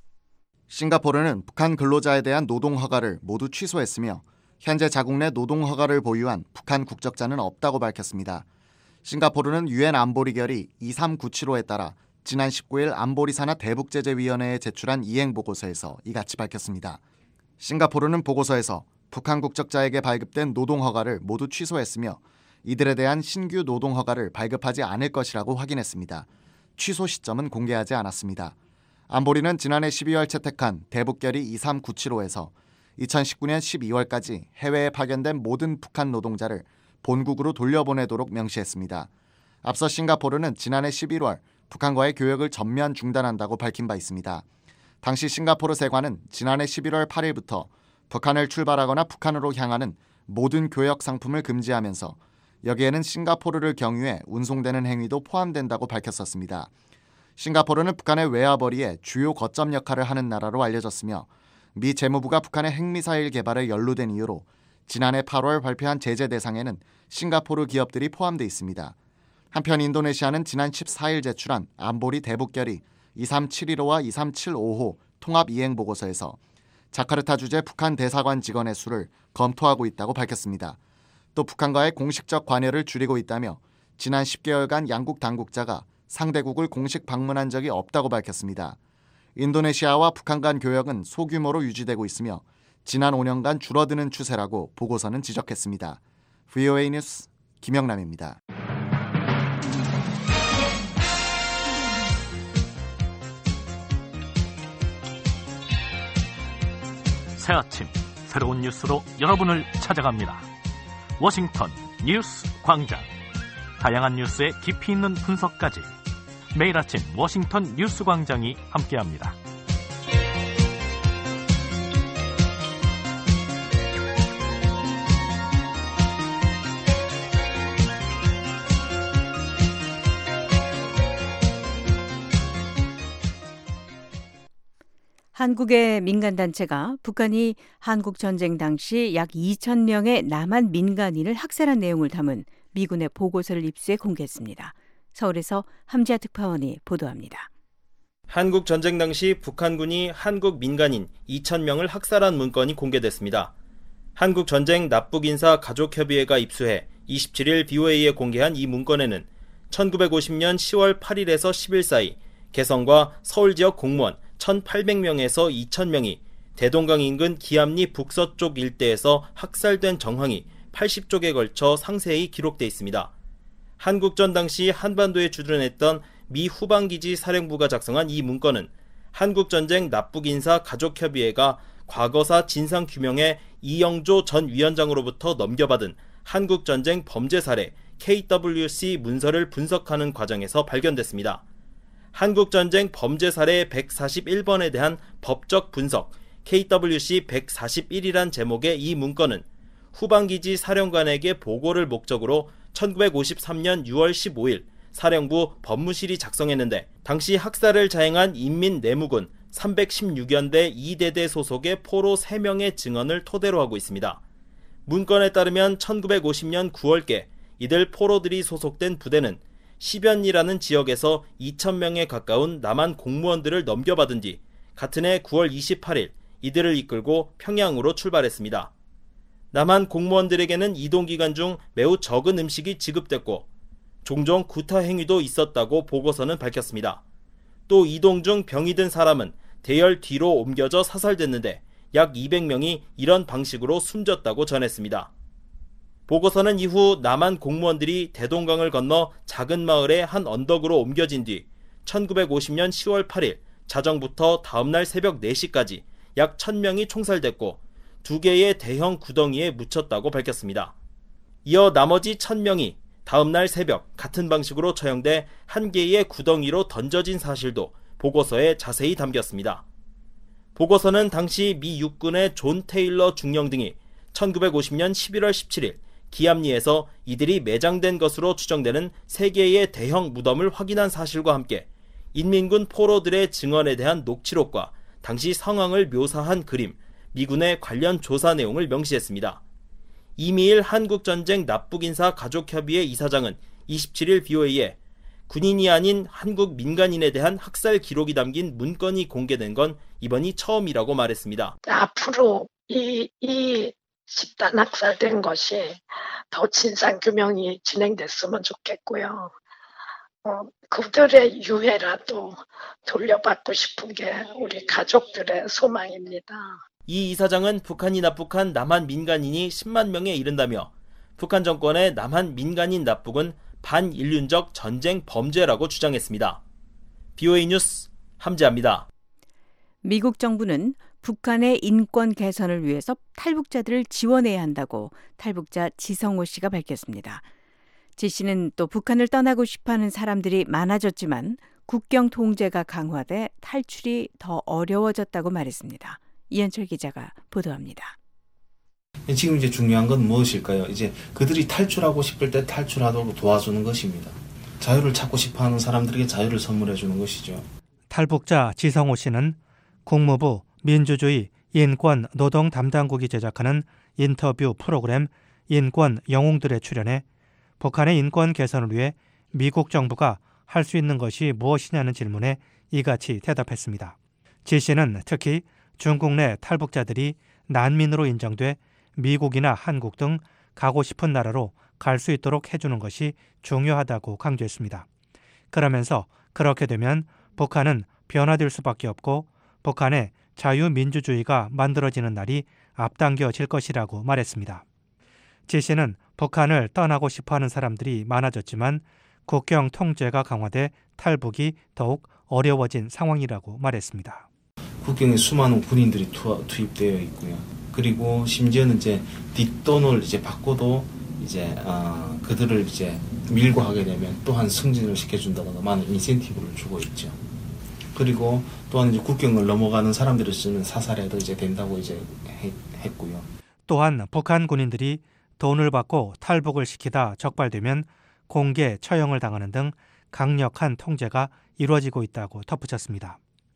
싱가포르는 북한 근로자에 대한 노동 허가를 모두 취소했으며 현재 자국 내 노동 허가를 보유한 북한 국적자는 없다고 밝혔습니다. 싱가포르는 유엔 안보리 결의 이삼구칠호에 따라 지난 십구일 안보리 산하 대북제재위원회에 제출한 이행 보고서에서 이같이 밝혔습니다. 싱가포르는 보고서에서 북한 국적자에게 발급된 노동 허가를 모두 취소했으며 이들에 대한 신규 노동 허가를 발급하지 않을 것이라고 확인했습니다. 취소 시점은 공개하지 않았습니다. 안보리는 지난해 십이월 채택한 대북결의 이삼구칠호에서 이천십구년 십이월까지 해외에 파견된 모든 북한 노동자를 본국으로 돌려보내도록 명시했습니다. 앞서 싱가포르는 지난해 십일월 북한과의 교역을 전면 중단한다고 밝힌 바 있습니다. 당시 싱가포르 세관은 지난해 십일월 팔일부터 북한을 출발하거나 북한으로 향하는 모든 교역 상품을 금지하면서 여기에는 싱가포르를 경유해 운송되는 행위도 포함된다고 밝혔었습니다. 싱가포르는 북한의 외화벌이에 주요 거점 역할을 하는 나라로 알려졌으며 미 재무부가 북한의 핵미사일 개발에 연루된 이유로 지난해 팔월 발표한 제재 대상에는 싱가포르 기업들이 포함돼 있습니다. 한편 인도네시아는 지난 십사일 제출한 안보리 대북결의 이삼칠일호와 이삼칠오호 통합 이행 보고서에서 자카르타 주재 북한 대사관 직원의 수를 검토하고 있다고 밝혔습니다. 또 북한과의 공식적 관여를 줄이고 있다며 지난 십 개월간 양국 당국자가 상대국을 공식 방문한 적이 없다고 밝혔습니다. 인도네시아와 북한 간 교역은 소규모로 유지되고 있으며 지난 오 년간 줄어드는 추세라고 보고서는 지적했습니다. 브이오에이 뉴스 김영남입니다. 새 아침 새로운 뉴스로 여러분을 찾아갑니다. 워싱턴 뉴스 광장. 다양한 뉴스의 깊이 있는 분석까지 매일 아침 워싱턴 뉴스 광장이 함께합니다. 한국의 민간단체가 북한이 한국전쟁 당시 약 이천 명의 남한 민간인을 학살한 내용을 담은 미군의 보고서를 입수해 공개했습니다. 서울에서 함지아 특파원이 보도합니다. 한국 전쟁 당시 북한군이 한국 민간인 이천 명을 학살한 문건이 공개됐습니다. 한국전쟁 납북인사 가족협의회가 입수해 이십칠일 비오에이에 공개한 이 문건에는 천구백오십년 시월 팔일에서 십일 사이 개성과 서울 지역 공무원 천팔백 명에서 이천 명이 대동강 인근 기암리 북서쪽 일대에서 학살된 정황이 팔십 쪽에 걸쳐 상세히 기록돼 있습니다. 한국전 당시 한반도에 주둔했던 미 후방기지 사령부가 작성한 이 문건은 한국전쟁 납북인사 가족협의회가 과거사 진상규명에 이영조 전 위원장으로부터 넘겨받은 한국전쟁 범죄 사례 케이더블유씨 문서를 분석하는 과정에서 발견됐습니다. 한국전쟁 범죄 사례 백사십일 번에 대한 법적 분석 케이더블유씨 백사십일이란 제목의 이 문건은 후방기지 사령관에게 보고를 목적으로 천구백오십삼년 유월 십오일 사령부 법무실이 작성했는데 당시 학살을 자행한 인민내무군 삼백십육연대 이 대대 소속의 포로 세 명의 증언을 토대로 하고 있습니다. 문건에 따르면 천구백오십년 구월께 이들 포로들이 소속된 부대는 시변이라는 지역에서 이천 명에 가까운 남한 공무원들을 넘겨받은 뒤 같은 해 구월 이십팔일 이들을 이끌고 평양으로 출발했습니다. 남한 공무원들에게는 이동 기간 중 매우 적은 음식이 지급됐고 종종 구타 행위도 있었다고 보고서는 밝혔습니다. 또 이동 중 병이 든 사람은 대열 뒤로 옮겨져 사살됐는데 약 이백 명이 이런 방식으로 숨졌다고 전했습니다. 보고서는 이후 남한 공무원들이 대동강을 건너 작은 마을의 한 언덕으로 옮겨진 뒤 천구백오십 년 시월 팔일 자정부터 다음날 새벽 네 시까지 약 천 명이 총살됐고 두 개의 대형 구덩이에 묻혔다고 밝혔습니다. 이어 나머지 천 명이 다음날 새벽 같은 방식으로 처형돼 한 개의 구덩이로 던져진 사실도 보고서에 자세히 담겼습니다. 보고서는 당시 미 육군의 존 테일러 중령 등이 천구백오십 년 십일월 십칠일 기암리에서 이들이 매장된 것으로 추정되는 세 개의 대형 무덤을 확인한 사실과 함께 인민군 포로들의 증언에 대한 녹취록과 당시 상황을 묘사한 그림, 미군의 관련 조사 내용을 명시했습니다. 이미일 한국전쟁 납북인사 가족협의회 이사장은 이십칠일 비오에이에 군인이 아닌 한국 민간인에 대한 학살 기록이 담긴 문건이 공개된 건 이번이 처음이라고 말했습니다. 앞으로 이, 이 집단 학살된 것이 더 진상규명이 진행됐으면 좋겠고요. 어, 그들의 유해라도 돌려받고 싶은 게 우리 가족들의 소망입니다. 이 이사장은 북한이 납북한 남한 민간인이 십만 명에 이른다며 북한 정권의 남한 민간인 납북은 반인륜적 전쟁 범죄라고 주장했습니다. 비오에이 뉴스 함재합니다. 미국 정부는 북한의 인권 개선을 위해서 탈북자들을 지원해야 한다고 탈북자 지성호 씨가 밝혔습니다. 지 씨는 또 북한을 떠나고 싶어하는 사람들이 많아졌지만 국경 통제가 강화돼 탈출이 더 어려워졌다고 말했습니다. 이현철 기자가 보도합니다. 지금 이제 중요한 건 무엇일까요? 이제 그들이 탈출하고 싶을 때 탈출하도록 도와주는 것입니다. 자유를 찾고 싶어하는 사람들에게 자유를 선물해 주는 것이죠. 탈북자 지성호 씨는 국무부 민주주의 인권 노동 담당국이 제작하는 인터뷰 프로그램 인권 영웅들에 출연해 북한의 인권 개선을 위해 미국 정부가 할 수 있는 것이 무엇이냐는 질문에 이같이 대답했습니다. 지 씨는 특히 중국 내 탈북자들이 난민으로 인정돼 미국이나 한국 등 가고 싶은 나라로 갈 수 있도록 해주는 것이 중요하다고 강조했습니다. 그러면서 그렇게 되면 북한은 변화될 수밖에 없고 북한의 자유민주주의가 만들어지는 날이 앞당겨질 것이라고 말했습니다. 지 씨는 북한을 떠나고 싶어하는 사람들이 많아졌지만 국경 통제가 강화돼 탈북이 더욱 어려워진 상황이라고 말했습니다. 국경에 수많은 군인들이 투입되어 있고요. 그리고 심지어는 이제 뒷돈을 이제 받고도 이제 어, 그들을 이제 밀고 하게 되면 또한 승진을 시켜준다거나 많은 인센티브를 주고 있죠. 그리고 또한 이제 국경을 넘어가는 사람들을 쓰면 사살해도 이제 된다고 이제 했고요. 또한 북한 군인들이 돈을 받고 탈북을 시키다 적발되면 공개 처형을 당하는 등 강력한 통제가 이루어지고 있다고 덧붙였습니다.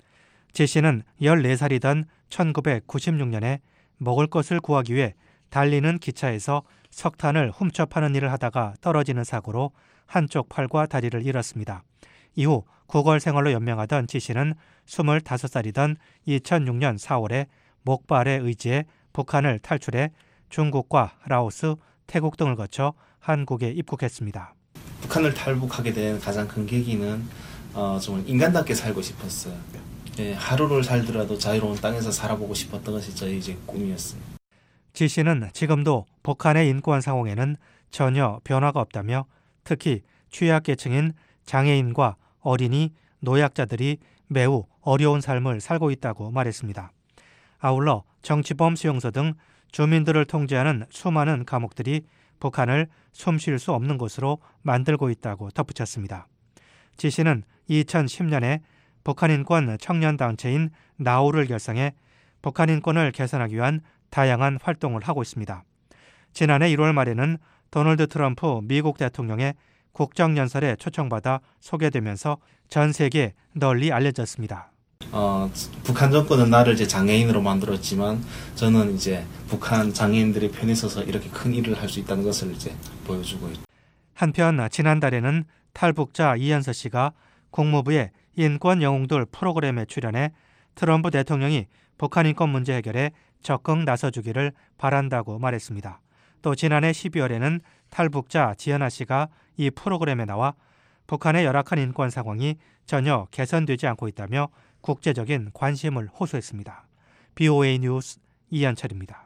지 씨는 열네 살이던 천구백구십육 년에 먹을 것을 구하기 위해 달리는 기차에서 석탄을 훔쳐 파는 일을 하다가 떨어지는 사고로 한쪽 팔과 다리를 잃었습니다. 이후 구걸 생활로 연명하던 지 씨는 스물다섯 살이던 이천육 년 사월에 목발에 의지해 북한을 탈출해 중국과 라오스, 태국 등을 거쳐 한국에 입국했습니다. 북한을 탈북하게 된 가장 큰 계기는 어, 정말 인간답게 살고 싶었어요. 예, 하루를 살더라도 자유로운 땅에서 살아보고 싶었던 것이 저희 이제 꿈이었어요. 지 씨는 지금도 북한의 인권 상황에는 전혀 변화가 없다며 특히 취약계층인 장애인과 어린이, 노약자들이 매우 어려운 삶을 살고 있다고 말했습니다. 아울러 정치범 수용소 등 주민들을 통제하는 수많은 감옥들이 북한을 숨쉴 수 없는 곳으로 만들고 있다고 덧붙였습니다. 지 씨는 이천십 년에 북한인권 청년단체인 나우를 결성해 북한인권을 개선하기 위한 다양한 활동을 하고 있습니다. 지난해 일월 말에는 도널드 트럼프 미국 대통령의 국정연설에 초청받아 소개되면서 전 세계에 널리 알려졌습니다. 어, 북한 정권은 나를 이제 장애인으로 만들었지만 저는 이제 북한 장애인들의 편에 서서 이렇게 큰 일을 할 수 있다는 것을 이제 보여주고 있죠. 한편 지난달에는 탈북자 이현서 씨가 국무부의 인권 영웅들 프로그램에 출연해 트럼프 대통령이 북한 인권 문제 해결에 적극 나서주기를 바란다고 말했습니다. 또 지난해 십이월에는 탈북자 지연아 씨가 이 프로그램에 나와 북한의 열악한 인권 상황이 전혀 개선되지 않고 있다며 국제적인 관심을 호소했습니다. 비오에이 뉴스 이한철입니다.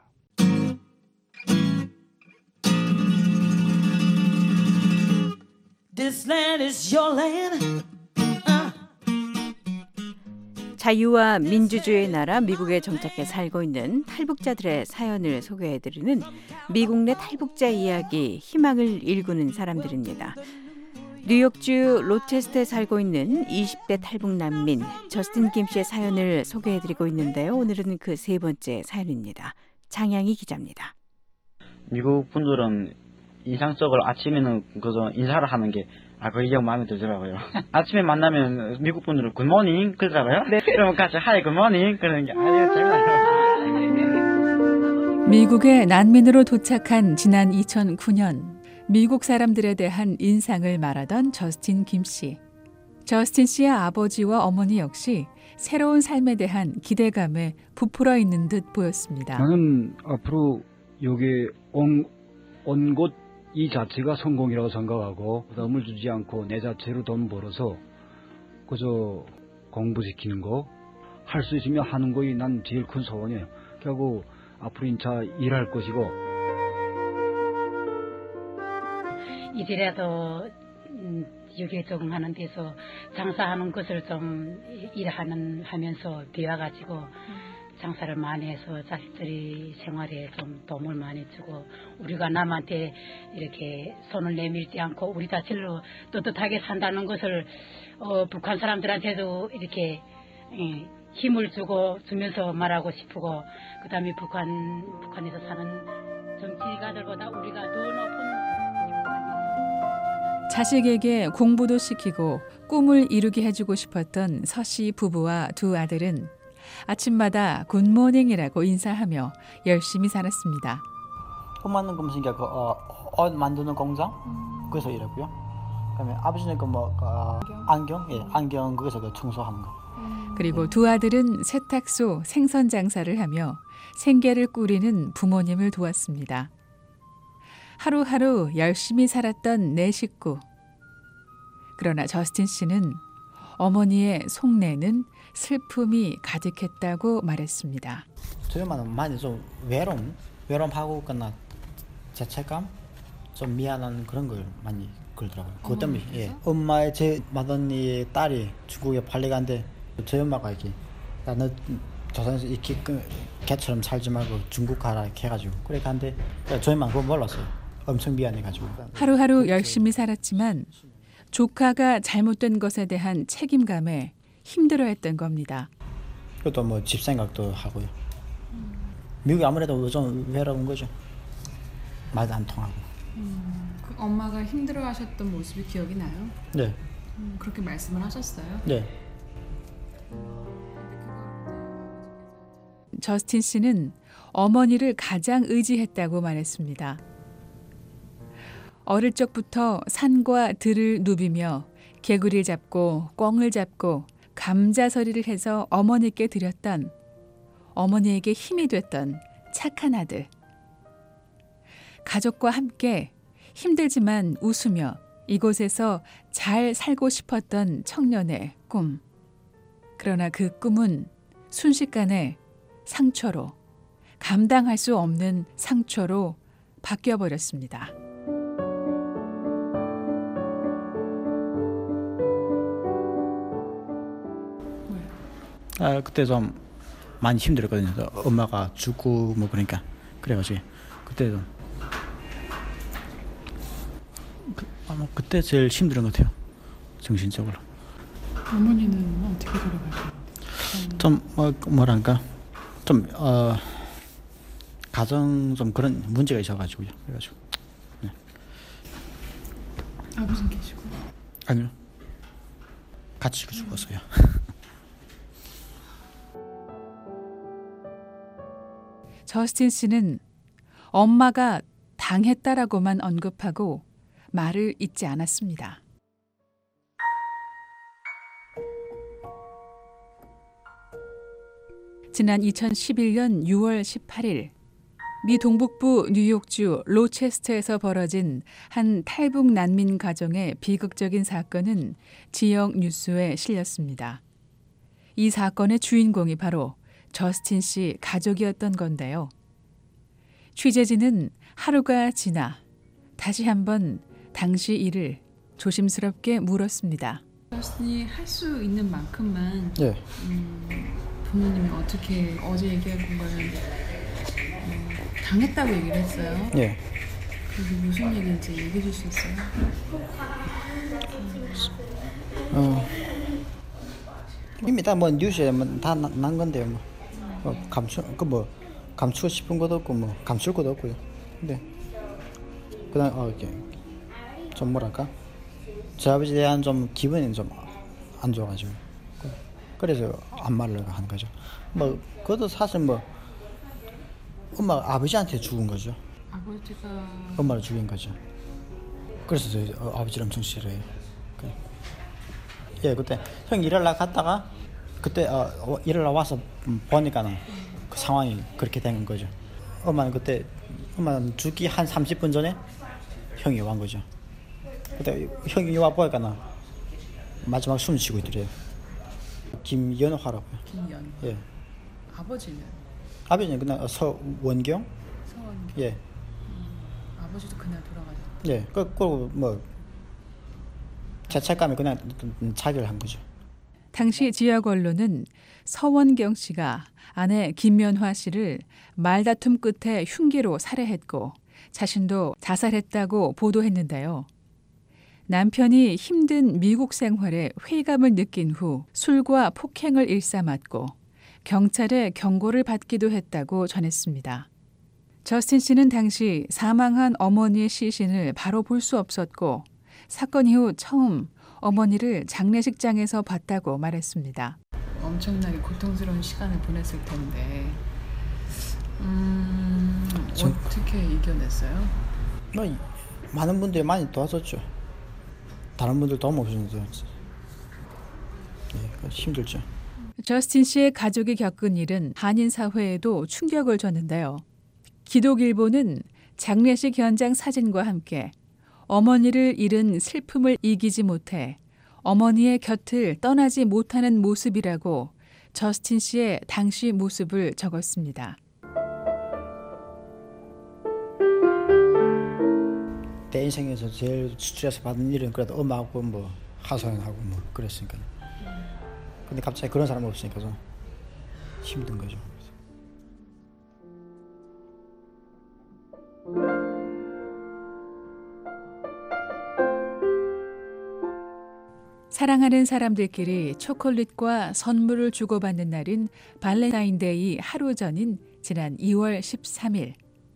This land is your land. 자유와 민주주의의 나라 미국에 정착해 살고 있는 탈북자들의 사연을 소개해드리는 미국 내 탈북자 이야기, 희망을 일구는 사람들입니다. 뉴욕주 로체스터에 살고 있는 이십 대 탈북 난민 저스틴 김 씨의 사연을 소개해드리고 있는데요. 오늘은 그 세 번째 사연입니다. 장양희 기자입니다. 미국 분들은 인상적으로 아침에는 그저 인사를 하는 게 아, 그 이형 마음에 들더라고요. 아침에 만나면 미국 분들은 굿모닝 그러더라고요. 네. 그러면 같이 하이 굿모닝 그러는 게 아주 재밌어요. 미국에 난민으로 도착한 지난 이천구 년 미국 사람들에 대한 인상을 말하던 저스틴 김 씨. 저스틴 씨의 아버지와 어머니 역시 새로운 삶에 대한 기대감에 부풀어 있는 듯 보였습니다. 나는 앞으로 여기 온, 온 곳 이 자체가 성공이라고 생각하고 부담을 주지 않고 내 자체로 돈 벌어서 그저 공부시키는 거 할 수 있으면 하는 거이 난 제일 큰 소원이에요. 결국 앞으로 인차 일할 것이고 이제라도 여기에 적응하는 데서 장사하는 것을 좀 일하는 하면서 배워가지고 장사를 많이 해서 자식들이 생활에 좀 도움을 많이 주고 우리가 남한테 이렇게 손을 내밀지 않고 우리 자신로 떳떳하게 산다는 것을 어, 북한 사람들한테도 이렇게 예, 힘을 주고 주면서 말하고 싶고 그다음에 북한 북한에서 사는 정치가들보다 우리가 더 높은 자식에게 공부도 시키고 꿈을 이루게 해주고 싶었던 서 씨 부부와 두 아들은 아침마다 굿모닝이라고 인사하며 열심히 살았습니다. 돈 만든 검색이 그 어, 옷 만드는 공장 거기서 일했고요. 그다음에 아버지는 그뭐 어, 안경, 예, 안경 거기서 그 청소하는 거. 그리고 두 아들은 세탁소 생선 장사를 하며 생계를 꾸리는 부모님을 도왔습니다. 하루하루 열심히 살았던 네 식구. 그러나 저스틴 씨는 어머니의 속내는 슬픔이 가득했다고 말했습니다. 저희 엄마는 많이 좀 외로움, 외로움하고 그나 죄책감, 좀 미안한 그런 걸 많이 그러더라고요. 그것 때문에 예. 엄마의 제 맏언니의 딸이 중국에 발리간데 저희 엄마가 이렇게 너 조선에서 이렇게 개처럼 살지 말고 중국 가라 이렇게 해가지고 그래 간데 저희 엄마 그거 몰랐어요. 엄청 미안해가지고. 하루하루 열심히 살았지만 조카가 잘못된 것에 대한 책임감에 힘들어했던 겁니다. 그것도 뭐 집 생각도 하고요. 미국이 아무래도 좀 외로운 거죠. 말도 안 통하고. 음, 그 엄마가 힘들어하셨던 모습이 기억이 나요? 네. 음, 그렇게 말씀을 하셨어요? 네. 저스틴 씨는 어머니를 가장 의지했다고 말했습니다. 어릴 적부터 산과 들을 누비며 개구리를 잡고 꿩을 잡고 감자서리를 해서 어머니께 드렸던 어머니에게 힘이 됐던 착한 아들. 가족과 함께 힘들지만 웃으며 이곳에서 잘 살고 싶었던 청년의 꿈. 그러나 그 꿈은 순식간에 상처로, 감당할 수 없는 상처로 바뀌어버렸습니다. 아 그때 좀 많이 힘들었거든요. 엄마가 죽고 뭐 그러니까 그래가지고 그때도 그, 아마 그때 제일 힘들은 것 같아요. 정신적으로. 어머니는 어떻게 돌아가세요? 좀 뭐, 뭐랄까 좀 어, 가정 좀 그런 문제가 있어가지고요. 그래가지고. 네. 아버지는 계시고? 아니요. 같이 죽었어요. 저스틴 씨는 엄마가 당했다라고만 언급하고 말을 잇지 않았습니다. 지난 이천십일 년 유월 십팔일 미 동북부 뉴욕주 로체스터에서 벌어진 한 탈북 난민 가정의 비극적인 사건은 지역 뉴스에 실렸습니다. 이 사건의 주인공이 바로 저스틴 씨 가족이었던 건데요. 취재진은 하루가 지나 다시 한번 당시 일을 조심스럽게 물었습니다. 저스틴이 할 수 있는 만큼만 예. 음, 부모님이 어떻게 어제 얘기해본 거는 음, 당했다고 얘기를 했어요. 예. 그게 무슨 얘기인지 얘기해 줄 수 있어요? 어. 이미 다 뭐 뉴스에 다 난 건데요. 뭐, 뭐 감추 그 뭐 감추고 싶은 것도 없고 뭐 감출 것도 없고요. 근데 그냥 어 이렇게 좀 뭐랄까 제 아버지에 대한 좀 기분이 좀 안 좋아가지고 그래서 안 말을 하는 거죠. 뭐 그것도 사실 뭐 엄마 아버지한테 죽은 거죠. 아버지가 엄마를 죽인 거죠. 그래서 저 어, 아버지를 엄청 싫어해요. 그래. 예, 그때 형 일하러 갔다가 그때 어, 어, 일하러 와서 보니까는 그 상황이 그렇게 된 거죠. 엄마는 그때 엄마는 죽기 한 삼십 분 전에 형이 온 거죠. 그때 형이 와 보니까는 마지막 숨을 쉬고 있더래요. 김연화라고요. 김연. 예. 아버지는? 아버지는 그냥 서원경. 서원경. 예. 음, 아버지도 그날 돌아가셨죠. 예. 그, 그리고 뭐 죄책감이 그냥 자결을 한 거죠. 당시 지역 언론은 서원경 씨가 아내 김연화 씨를 말다툼 끝에 흉기로 살해했고 자신도 자살했다고 보도했는데요. 남편이 힘든 미국 생활에 회의감을 느낀 후 술과 폭행을 일삼았고 경찰의 경고를 받기도 했다고 전했습니다. 저스틴 씨는 당시 사망한 어머니의 시신을 바로 볼 수 없었고 사건 이후 처음 어머니를 장례식장에서 봤다고 말했습니다. 엄청나게 고통스러운 시간을 보냈을 텐데 음, 전... 어떻게 이겨냈어요? 뭐 많은 분들이 많이 도와줬죠. 다른 분들 도움 없었는데 예, 힘들죠. 저스틴 씨의 가족이 겪은 일은 한인 사회에도 충격을 줬는데요. 기독일보는 장례식 현장 사진과 함께 어머니를 잃은 슬픔을 이기지 못해 어머니의 곁을 떠나지 못하는 모습이라고 저스틴 씨의 당시 모습을 적었습니다. 내 인생에서 제일 스트레스 받은 일은 그래도 엄마하고 뭐 하소연하고 뭐 그랬으니까. 근데 갑자기 그런 사람이 없으니까 좀 힘든 거죠. 사랑하는 사람들끼리 초콜릿과 선물을 주고받는 날인 발렌타인데이 하루 전인 지난 이월 십삼일.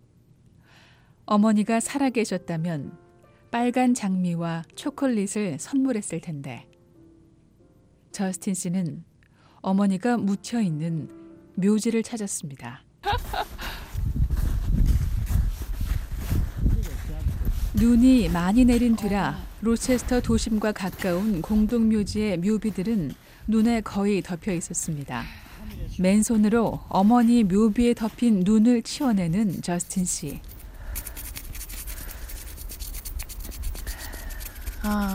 어머니가 살아계셨다면 빨간 장미와 초콜릿을 선물했을 텐데 저스틴 씨는 어머니가 묻혀있는 묘지를 찾았습니다. 눈이 많이 내린 뒤라 로체스터 도심과 가까운 공동묘지의 묘비들은 눈에 거의 덮여 있었습니다. 맨손으로 어머니 묘비에 덮인 눈을 치워내는 저스틴 씨. 아.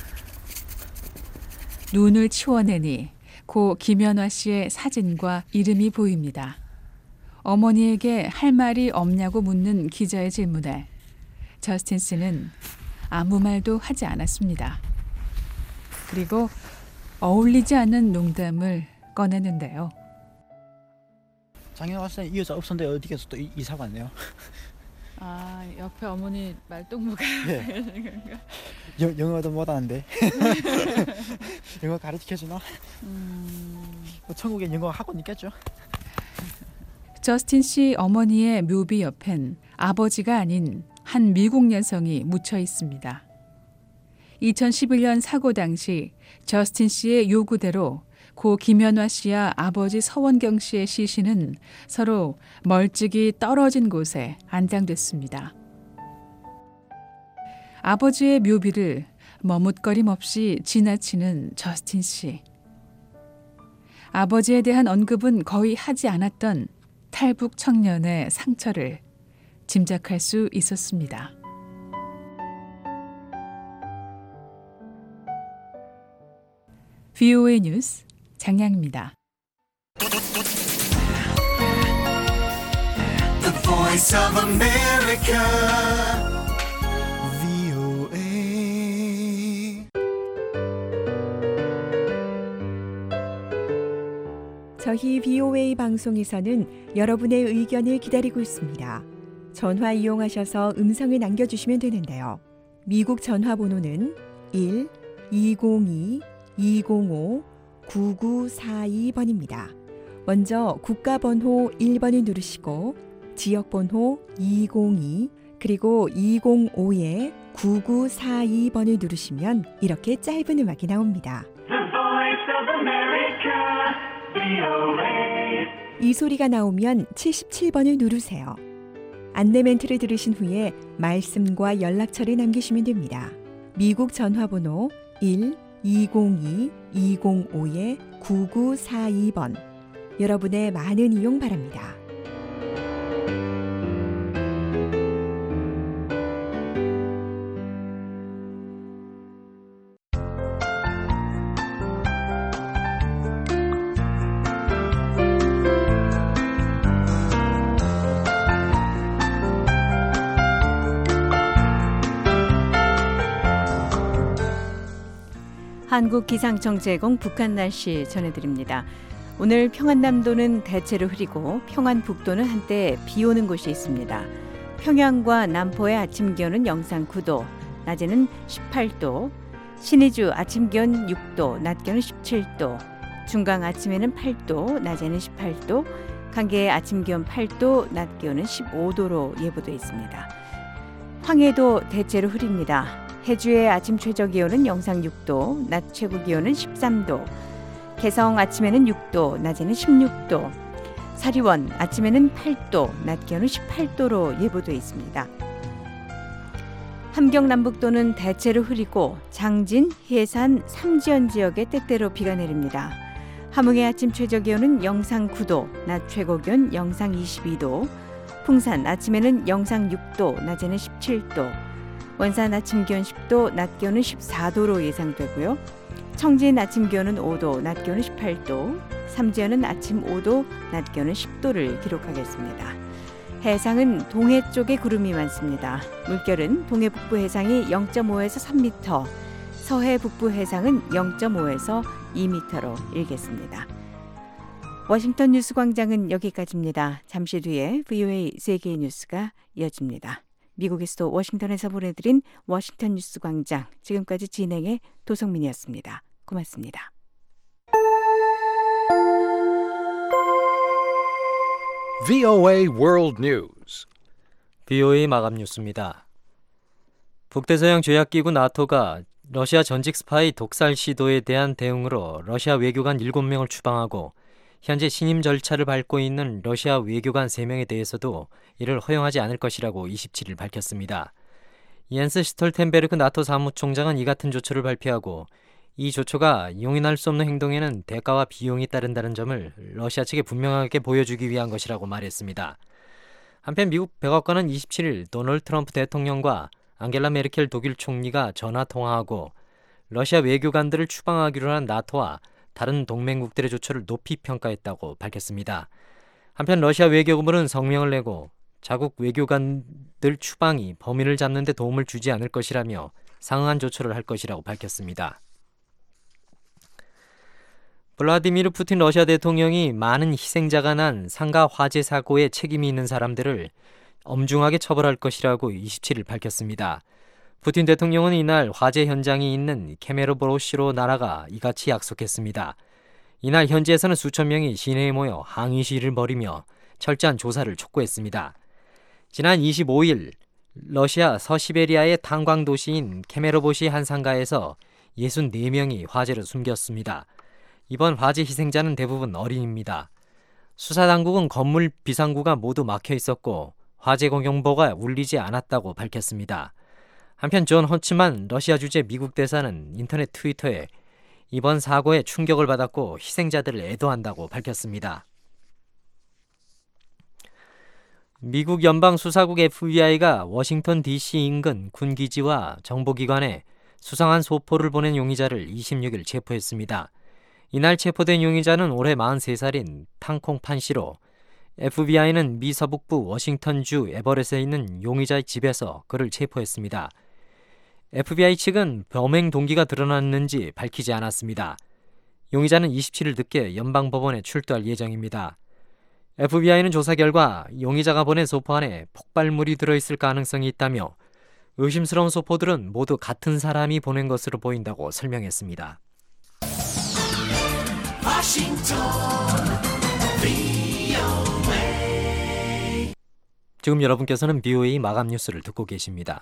눈을 치워내니 고 김연화 씨의 사진과 이름이 보입니다. 어머니에게 할 말이 없냐고 묻는 기자의 질문에 저스틴 씨는 아무 말도 하지 않았습니다. 그리고 어울리지 않는 농담을 꺼내는데요. 작년에 왔을 때 이 여자 없었는데 어디 가서 또 이사 갔네요. 아, 옆에 어머니 말동무가 예. 여, 영어도 못하는데 영어 가르쳐주나? 음... 뭐 천국에 영어 학원 있겠죠. 저스틴 씨 어머니의 묘비 옆엔 아버지가 아닌 한 미국 여성이 묻혀 있습니다. 이천십일 년 사고 당시 저스틴 씨의 요구대로 고 김연화 씨와 아버지 서원경 씨의 시신은 서로 멀찍이 떨어진 곳에 안장됐습니다. 아버지의 묘비를 머뭇거림 없이 지나치는 저스틴 씨. 아버지에 대한 언급은 거의 하지 않았던 탈북 청년의 상처를 짐작할 수 있었습니다. 브이오에이 뉴스 장량입니다. The Voice of America, 브이오에이. 저희 브이오에이 방송에서는 여러분의 의견을 기다리고 있습니다. 전화 이용하셔서 음성을 남겨주시면 되는데요. 미국 전화번호는 일 이공이 이공오 구구사이 번입니다. 먼저 국가번호 일 번을 누르시고 지역번호 이공이 그리고 이공오에 구구사이 번을 누르시면 이렇게 짧은 음악이 나옵니다. The Voice of America, 브이오에이. 이 소리가 나오면 칠십칠 번을 누르세요. 안내 멘트를 들으신 후에 말씀과 연락처를 남기시면 됩니다. 미국 전화번호 일 이공이 이공오에 구구사이 번. 여러분의 많은 이용 바랍니다. 한국기상청제공 북한 날씨 전해드립니다. 오늘 평안남도는 대체로 흐리고 평안북도는 한때 비 오는 곳이 있습니다. 평양과 남포의 아침 기온은 영상 구 도, 낮에는 십팔 도, 신의주 아침 기온 육 도, 낮 기온은 십칠 도, 중강 아침에는 팔 도, 낮에는 십팔 도, 강계의 아침 기온 팔 도, 낮 기온은 십오 도로 예보되어 있습니다. 황해도 대체로 흐립니다. 해주의 아침 최저 기온은 영상 육 도, 낮 최고 기온은 십삼 도, 개성 아침에는 육 도, 낮에는 십육 도, 사리원 아침에는 팔 도, 낮 기온은 십팔 도로 예보되어 있습니다. 함경 남북도는 대체로 흐리고 장진, 해산, 삼지연 지역에 때때로 비가 내립니다. 함흥의 아침 최저 기온은 영상 구 도, 낮 최고 기온 영상 이십이 도, 풍산 아침에는 영상 육 도, 낮에는 십칠 도, 원산 아침 기온 십 도, 낮 기온은 십사 도로 예상되고요. 청진 아침 기온은 오 도, 낮 기온은 십팔 도, 삼지연은 아침 오 도, 낮 기온은 십 도를 기록하겠습니다. 해상은 동해 쪽에 구름이 많습니다. 물결은 동해 북부 해상이 영 점 오에서 삼 미터, 서해 북부 해상은 영 점 오에서 이 미터로 일겠습니다. 워싱턴 뉴스 광장은 여기까지입니다. 잠시 뒤에 브이오에이 세계 뉴스가 이어집니다. 미국에서도 워싱턴에서 보내드린 워싱턴 뉴스 광장, 지금까지 진행의 도성민이었습니다. 고맙습니다. 브이오에이 World News. 브이오에이 마감 뉴스입니다. 북대서양 조약기구 나토가 러시아 전직 스파이 독살 시도에 대한 대응으로 러시아 외교관 일곱 명을 추방하고 현재 신임 절차를 밟고 있는 러시아 외교관 세 명에 대해서도 이를 허용하지 않을 것이라고 이십칠 일 밝혔습니다. 옌스 스톨텐베르크 나토 사무총장은 이 같은 조처를 발표하고 이 조처가 용인할 수 없는 행동에는 대가와 비용이 따른다는 점을 러시아 측에 분명하게 보여주기 위한 것이라고 말했습니다. 한편 미국 백악관은 이십칠 일 도널드 트럼프 대통령과 앙겔라 메르켈 독일 총리가 전화 통화하고 러시아 외교관들을 추방하기로 한 나토와 다른 동맹국들의 조처를 높이 평가했다고 밝혔습니다. 한편 러시아 외교부는 성명을 내고 자국 외교관들 추방이 범인을 잡는 데 도움을 주지 않을 것이라며 상응한 조처를 할 것이라고 밝혔습니다. 블라디미르 푸틴 러시아 대통령이 많은 희생자가 난 상가 화재 사고에 책임이 있는 사람들을 엄중하게 처벌할 것이라고 이십칠 일 밝혔습니다. 푸틴 대통령은 이날 화재 현장이 있는 케메로보로시로 날아가 이같이 약속했습니다. 이날 현지에서는 수천 명이 시내에 모여 항의 시위를 벌이며 철저한 조사를 촉구했습니다. 지난 이십오 일 러시아 서시베리아의 탄광 도시인 케메로보시 한 상가에서 육십사 명이 화재로 숨겼습니다. 이번 화재 희생자는 대부분 어린이입니다. 수사당국은 건물 비상구가 모두 막혀 있었고 화재 공용보가 울리지 않았다고 밝혔습니다. 한편 존 허츠만 러시아 주재 미국 대사는 인터넷 트위터에 이번 사고에 충격을 받았고 희생자들을 애도한다고 밝혔습니다. 미국 연방수사국 에프비아이가 워싱턴 디씨 인근 군기지와 정보기관에 수상한 소포를 보낸 용의자를 이십육 일 체포했습니다. 이날 체포된 용의자는 올해 마흔세 살인 탕콩 판 씨로 에프비아이는 미 서북부 워싱턴주 에버렛에 있는 용의자의 집에서 그를 체포했습니다. 에프비아이 측은 범행 동기가 드러났는지 밝히지 않았습니다. 용의자는 이십칠 일 늦게 연방법원에 출두할 예정입니다. 에프비아이는 조사 결과 용의자가 보낸 소포 안에 폭발물이 들어있을 가능성이 있다며 의심스러운 소포들은 모두 같은 사람이 보낸 것으로 보인다고 설명했습니다. 지금 여러분께서는 비오에이 마감 뉴스를 듣고 계십니다.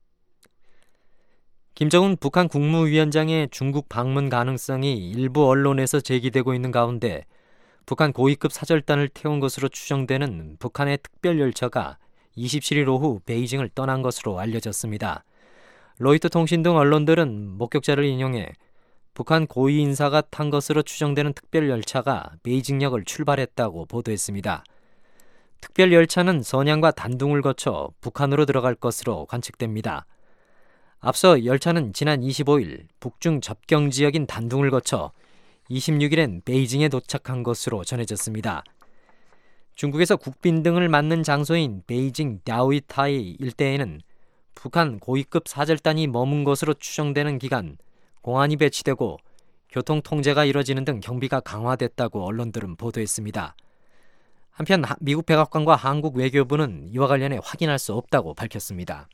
김정은 북한 국무위원장의 중국 방문 가능성이 일부 언론에서 제기되고 있는 가운데 북한 고위급 사절단을 태운 것으로 추정되는 북한의 특별열차가 이십칠 일 오후 베이징을 떠난 것으로 알려졌습니다. 로이터 통신 등 언론들은 목격자를 인용해 북한 고위 인사가 탄 것으로 추정되는 특별열차가 베이징역을 출발했다고 보도했습니다. 특별열차는 선양과 단둥을 거쳐 북한으로 들어갈 것으로 관측됩니다. 앞서 열차는 지난 이십오 일 북중 접경 지역인 단둥을 거쳐 이십육 일엔 베이징에 도착한 것으로 전해졌습니다. 중국에서 국빈 등을 맞는 장소인 베이징 다오이타이 일대에는 북한 고위급 사절단이 머문 것으로 추정되는 기간 공안이 배치되고 교통 통제가 이뤄지는 등 경비가 강화됐다고 언론들은 보도했습니다. 한편 미국 백악관과 한국 외교부는 이와 관련해 확인할 수 없다고 밝혔습니다.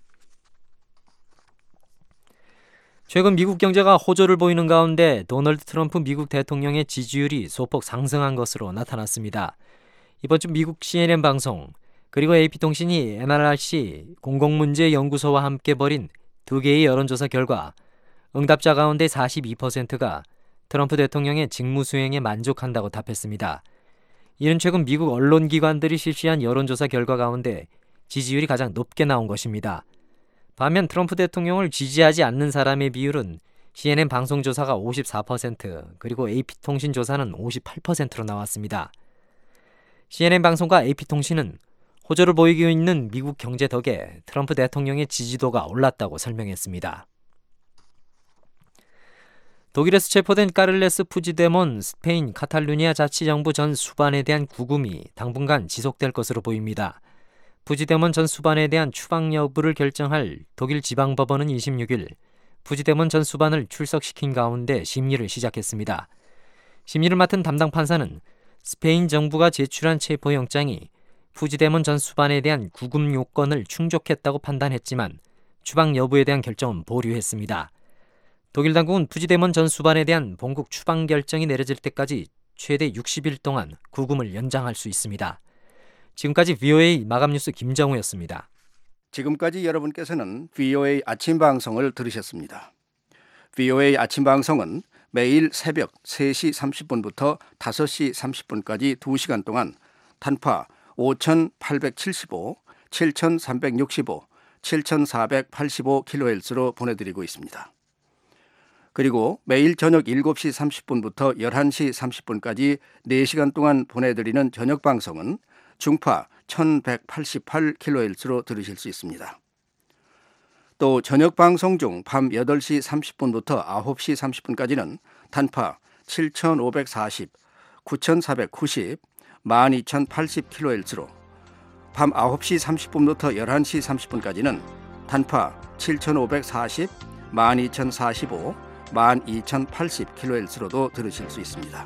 최근 미국 경제가 호조를 보이는 가운데 도널드 트럼프 미국 대통령의 지지율이 소폭 상승한 것으로 나타났습니다. 이번 주 미국 씨엔엔 방송 그리고 에이피통신이 엔알알씨 공공문제연구소와 함께 벌인 두 개의 여론조사 결과 응답자 가운데 사십이 퍼센트가 트럼프 대통령의 직무 수행에 만족한다고 답했습니다. 이는 최근 미국 언론기관들이 실시한 여론조사 결과 가운데 지지율이 가장 높게 나온 것입니다. 반면 트럼프 대통령을 지지하지 않는 사람의 비율은 씨엔엔 방송조사가 오십사 퍼센트 그리고 에이피통신 조사는 오십팔 퍼센트로 나왔습니다. 씨엔엔 방송과 에이피통신은 호조를 보이고 있는 미국 경제 덕에 트럼프 대통령의 지지도가 올랐다고 설명했습니다. 독일에서 체포된 카를레스 푸지데몬 스페인 카탈루니아 자치정부 전 수반에 대한 구금이 당분간 지속될 것으로 보입니다. 푸지데몬 전 수반에 대한 추방 여부를 결정할 독일 지방법원은 이십육 일 푸지데몬 전 수반을 출석시킨 가운데 심리를 시작했습니다. 심리를 맡은 담당 판사는 스페인 정부가 제출한 체포영장이 푸지데몬 전 수반에 대한 구금 요건을 충족했다고 판단했지만 추방 여부에 대한 결정은 보류했습니다. 독일 당국은 푸지데몬 전 수반에 대한 본국 추방 결정이 내려질 때까지 최대 육십 일 동안 구금을 연장할 수 있습니다. 지금까지 비오에이 마감뉴스 김정우였습니다. 지금까지 여러분께서는 비오에이 아침 방송을 들으셨습니다. 비오에이 아침 방송은 매일 새벽 세 시 삼십 분부터 다섯 시 삼십 분까지 두 시간 동안 단파 오천팔백칠십오, 칠천삼백육십오, 칠천사백팔십오 킬로헤르츠로 보내드리고 있습니다. 그리고 매일 저녁 일곱 시 삼십 분부터 열한 시 삼십 분까지 네 시간 동안 보내드리는 저녁 방송은 중파 천백팔십팔 킬로헤르츠로 들으실 수 있습니다. 또 저녁 방송 중 밤 여덟 시 삼십 분부터 아홉 시 삼십 분까지는 단파 칠천오백사십, 구천사백구십, 만 이천팔십 킬로헤르츠로 밤 아홉 시 삼십 분부터 열한 시 삼십 분까지는 단파 칠천오백사십, 만 이천사십오, 만 이천팔십 킬로헤르츠로도 들으실 수 있습니다.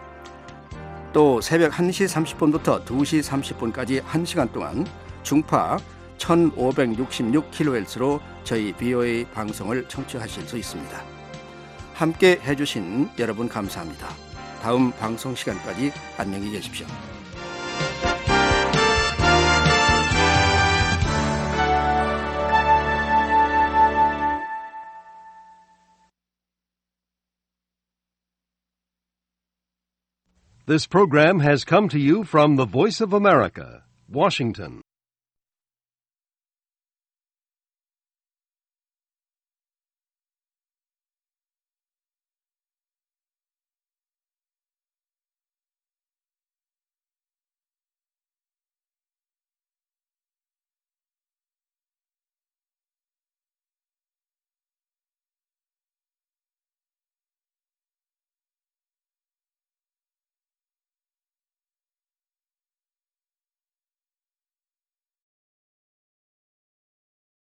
또 새벽 한 시 삼십 분부터 두 시 삼십 분까지 한 시간 동안 중파 천오백육십육 킬로헤르츠로 저희 비오에이 방송을 청취하실 수 있습니다. 함께 해주신 여러분 감사합니다. 다음 방송 시간까지 안녕히 계십시오. This program has come to you from the Voice of America, Washington.